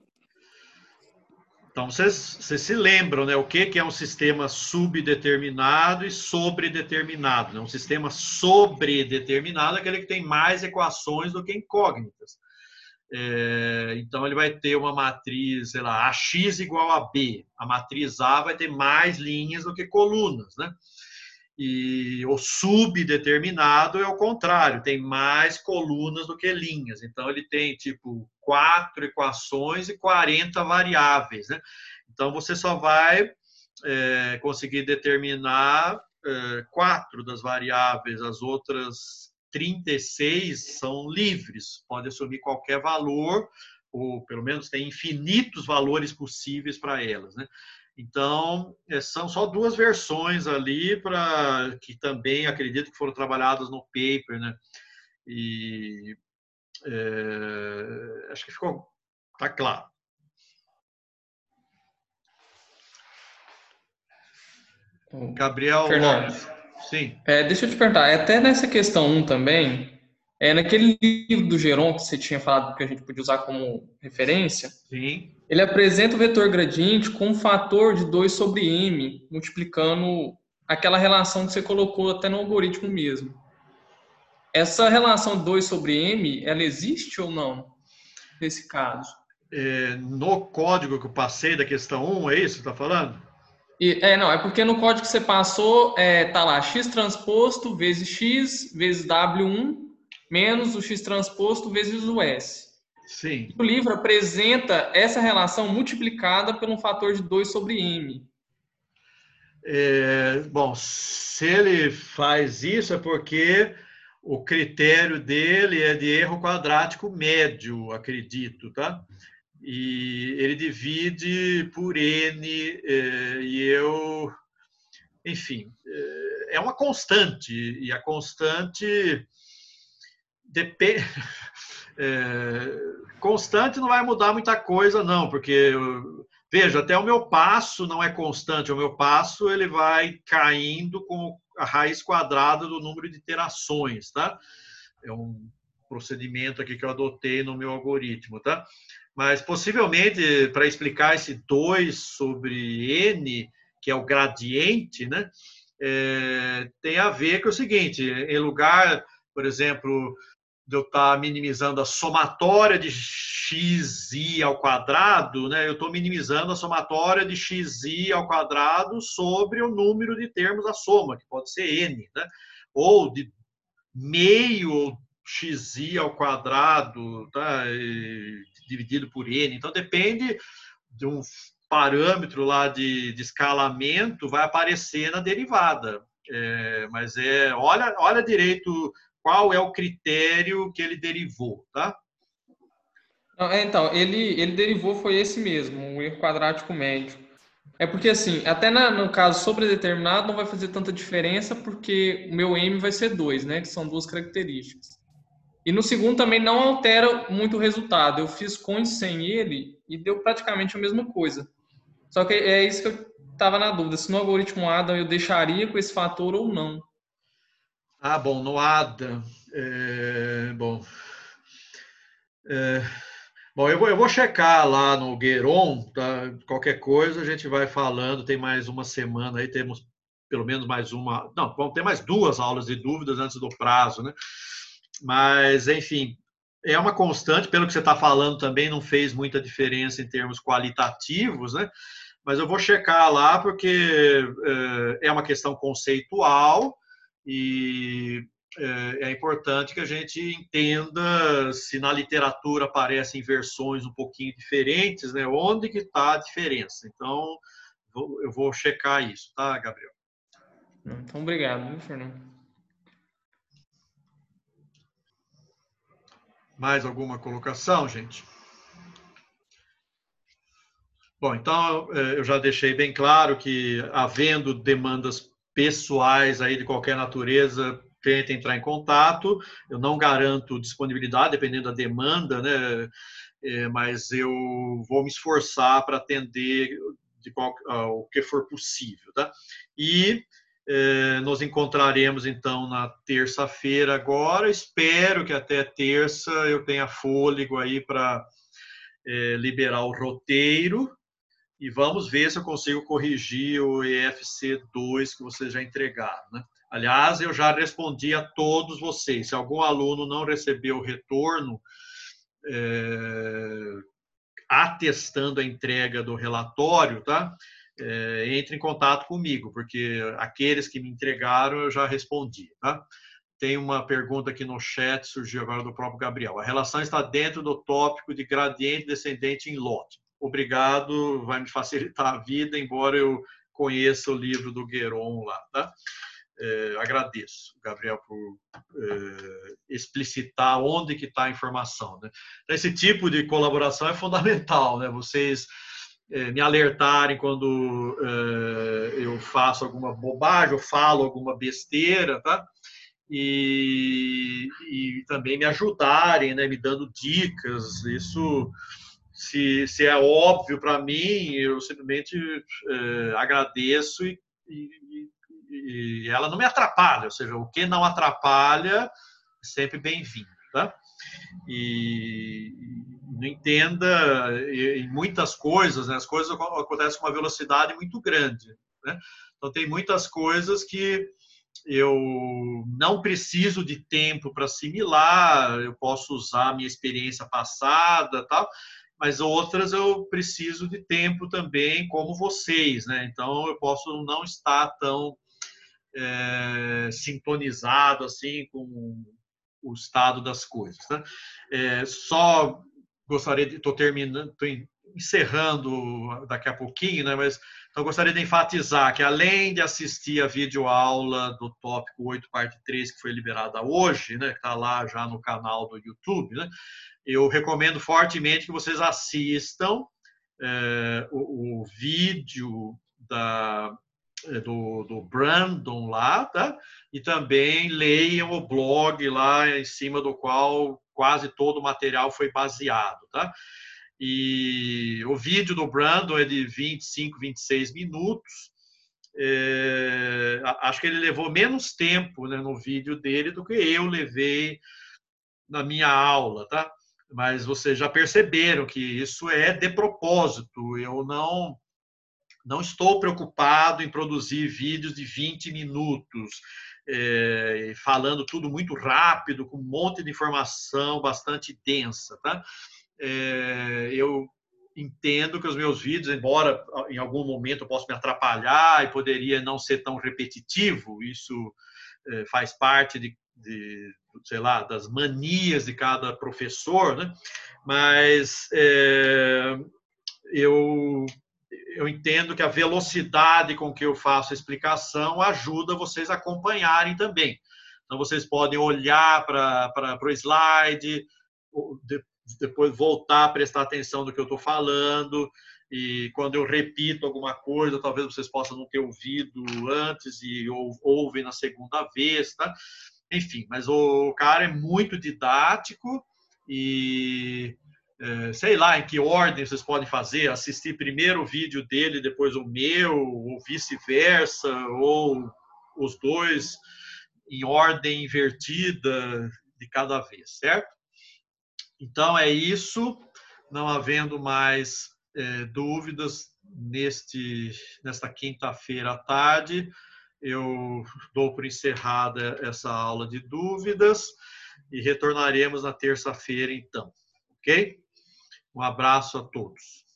S1: Então, vocês se lembram, né, o que é um sistema subdeterminado e sobredeterminado, né? Um sistema sobredeterminado é aquele que tem mais equações do que incógnitas. Então, ele vai ter uma matriz, sei lá, AX igual a B. A matriz A vai ter mais linhas do que colunas, né? E o subdeterminado é o contrário, tem mais colunas do que linhas. Então, ele tem, tipo, 4 equações e 40 variáveis, né? Então, você só vai conseguir determinar 4 das variáveis, as outras 36 são livres, pode assumir qualquer valor, ou pelo menos tem infinitos valores possíveis para elas, né? Então, são só 2 versões ali, que também acredito que foram trabalhadas no paper, né? E acho que está claro. Gabriel
S3: Fernando,
S1: Lopes. Sim.
S3: Deixa eu te perguntar, até nessa questão 1 também, naquele livro do Geron que você tinha falado que a gente podia usar como referência,
S1: Sim.
S3: ele apresenta o vetor gradiente com um fator de 2 sobre m, multiplicando aquela relação que você colocou até no algoritmo mesmo. Essa relação 2 sobre m, ela existe ou não, nesse caso?
S1: No código que eu passei da questão 1, é isso que você está falando?
S3: Não, é porque no código que você passou, tá lá x transposto vezes x vezes W1 menos o x transposto vezes o S.
S1: Sim.
S3: E o livro apresenta essa relação multiplicada por um fator de 2 sobre m.
S1: Bom, se ele faz isso é porque o critério dele é de erro quadrático médio, acredito, tá? E ele divide por n, e eu, enfim, é uma constante, e a constante depende. Constante não vai mudar muita coisa, não, porque veja, até o meu passo não é constante, o meu passo ele vai caindo com a raiz quadrada do número de iterações, tá? É um procedimento aqui que eu adotei no meu algoritmo, tá? Mas possivelmente para explicar esse 2 sobre n, que é o gradiente, né? Tem a ver com o seguinte, em lugar, por exemplo, de eu estar minimizando a somatória de xi ao quadrado, né, eu estou minimizando a somatória de xi ao quadrado sobre o número de termos da soma, que pode ser n, né, ou de meio xi ao quadrado, tá, dividido por n. Então, depende de um parâmetro lá de escalamento, vai aparecer na derivada. Mas olha direito qual é o critério que ele derivou, tá?
S3: Então, ele derivou foi esse mesmo, o erro quadrático médio. É porque, assim, até no caso sobredeterminado não vai fazer tanta diferença porque o meu M vai ser 2, né? Que são duas características. E no segundo também não altera muito o resultado. Eu fiz com e sem ele e deu praticamente a mesma coisa. Só que é isso que eu estava na dúvida, se no algoritmo Adam eu deixaria com esse fator ou não.
S1: Bom, no Adam... Bom, eu vou checar lá no Guéron, tá? Qualquer coisa a gente vai falando. Tem mais uma semana aí, temos pelo menos mais uma. Não, vamos ter mais 2 aulas de dúvidas antes do prazo, né? Mas, enfim, é uma constante, pelo que você está falando também, não fez muita diferença em termos qualitativos, né? Mas eu vou checar lá porque é uma questão conceitual e é importante que a gente entenda se na literatura aparecem versões um pouquinho diferentes, né? Onde que está a diferença. Então, eu vou checar isso, tá, Gabriel?
S3: Então, obrigado, Fernando.
S1: Mais alguma colocação, gente? Bom, então eu já deixei bem claro que, havendo demandas pessoais aí de qualquer natureza, tente entrar em contato. Eu não garanto disponibilidade, dependendo da demanda, né? Mas eu vou me esforçar para atender o que for possível, tá? E nos encontraremos então na terça-feira agora. Espero que até terça eu tenha fôlego aí para liberar o roteiro. E vamos ver se eu consigo corrigir o EFC2 que vocês já entregaram, né? Aliás, eu já respondi a todos vocês. Se algum aluno não recebeu o retorno atestando a entrega do relatório, tá? Entre em contato comigo, porque aqueles que me entregaram eu já respondi, tá? Tem uma pergunta aqui no chat, surgiu agora do próprio Gabriel. A relação está dentro do tópico de gradiente descendente em lote. Obrigado, vai me facilitar a vida, embora eu conheça o livro do Guéron lá, tá? Agradeço, Gabriel, por explicitar onde que está a informação, né? Esse tipo de colaboração é fundamental, né? Vocês me alertarem quando eu faço alguma bobagem, eu falo alguma besteira, tá? E também me ajudarem, né? Me dando dicas. Isso, se é óbvio para mim, eu simplesmente agradeço e ela não me atrapalha, ou seja, o que não atrapalha é sempre bem-vindo, tá? E não entenda, em muitas coisas, né, as coisas acontecem com uma velocidade muito grande, né? Então tem muitas coisas que eu não preciso de tempo para assimilar, eu posso usar a minha experiência passada, tal, mas outras eu preciso de tempo também, como vocês, né? Então eu posso não estar tão sintonizado assim com o estado das coisas, né? Só gostaria de, estou terminando, estou encerrando daqui a pouquinho, né? Mas então gostaria de enfatizar que além de assistir a videoaula do tópico 8, parte 3, que foi liberada hoje, né? Que está lá já no canal do YouTube, né? Eu recomendo fortemente que vocês assistam o vídeo do Brandon lá, tá? E também leiam o blog lá em cima do qual quase todo o material foi baseado, tá? E o vídeo do Brandon é de 25, 26 minutos. Acho que ele levou menos tempo, né, no vídeo dele do que eu levei na minha aula, tá? Mas vocês já perceberam que isso é de propósito. Eu não estou preocupado em produzir vídeos de 20 minutos, falando tudo muito rápido, com um monte de informação bastante densa, tá? Eu entendo que os meus vídeos, embora em algum momento eu possa me atrapalhar e poderia não ser tão repetitivo, isso faz parte sei lá, das manias de cada professor, né? Mas eu entendo que a velocidade com que eu faço a explicação ajuda vocês a acompanharem também. Então, vocês podem olhar para o slide, depois voltar a prestar atenção no que eu estou falando, e quando eu repito alguma coisa, talvez vocês possam não ter ouvido antes e ouvem na segunda vez, tá? Enfim, mas o cara é muito didático e sei lá em que ordem vocês podem fazer, assistir primeiro o vídeo dele, depois o meu, ou vice-versa, ou os dois em ordem invertida de cada vez, certo? Então é isso, não havendo mais dúvidas nesta quinta-feira à tarde, eu dou por encerrada essa aula de dúvidas e retornaremos na terça-feira então, ok? Um abraço a todos.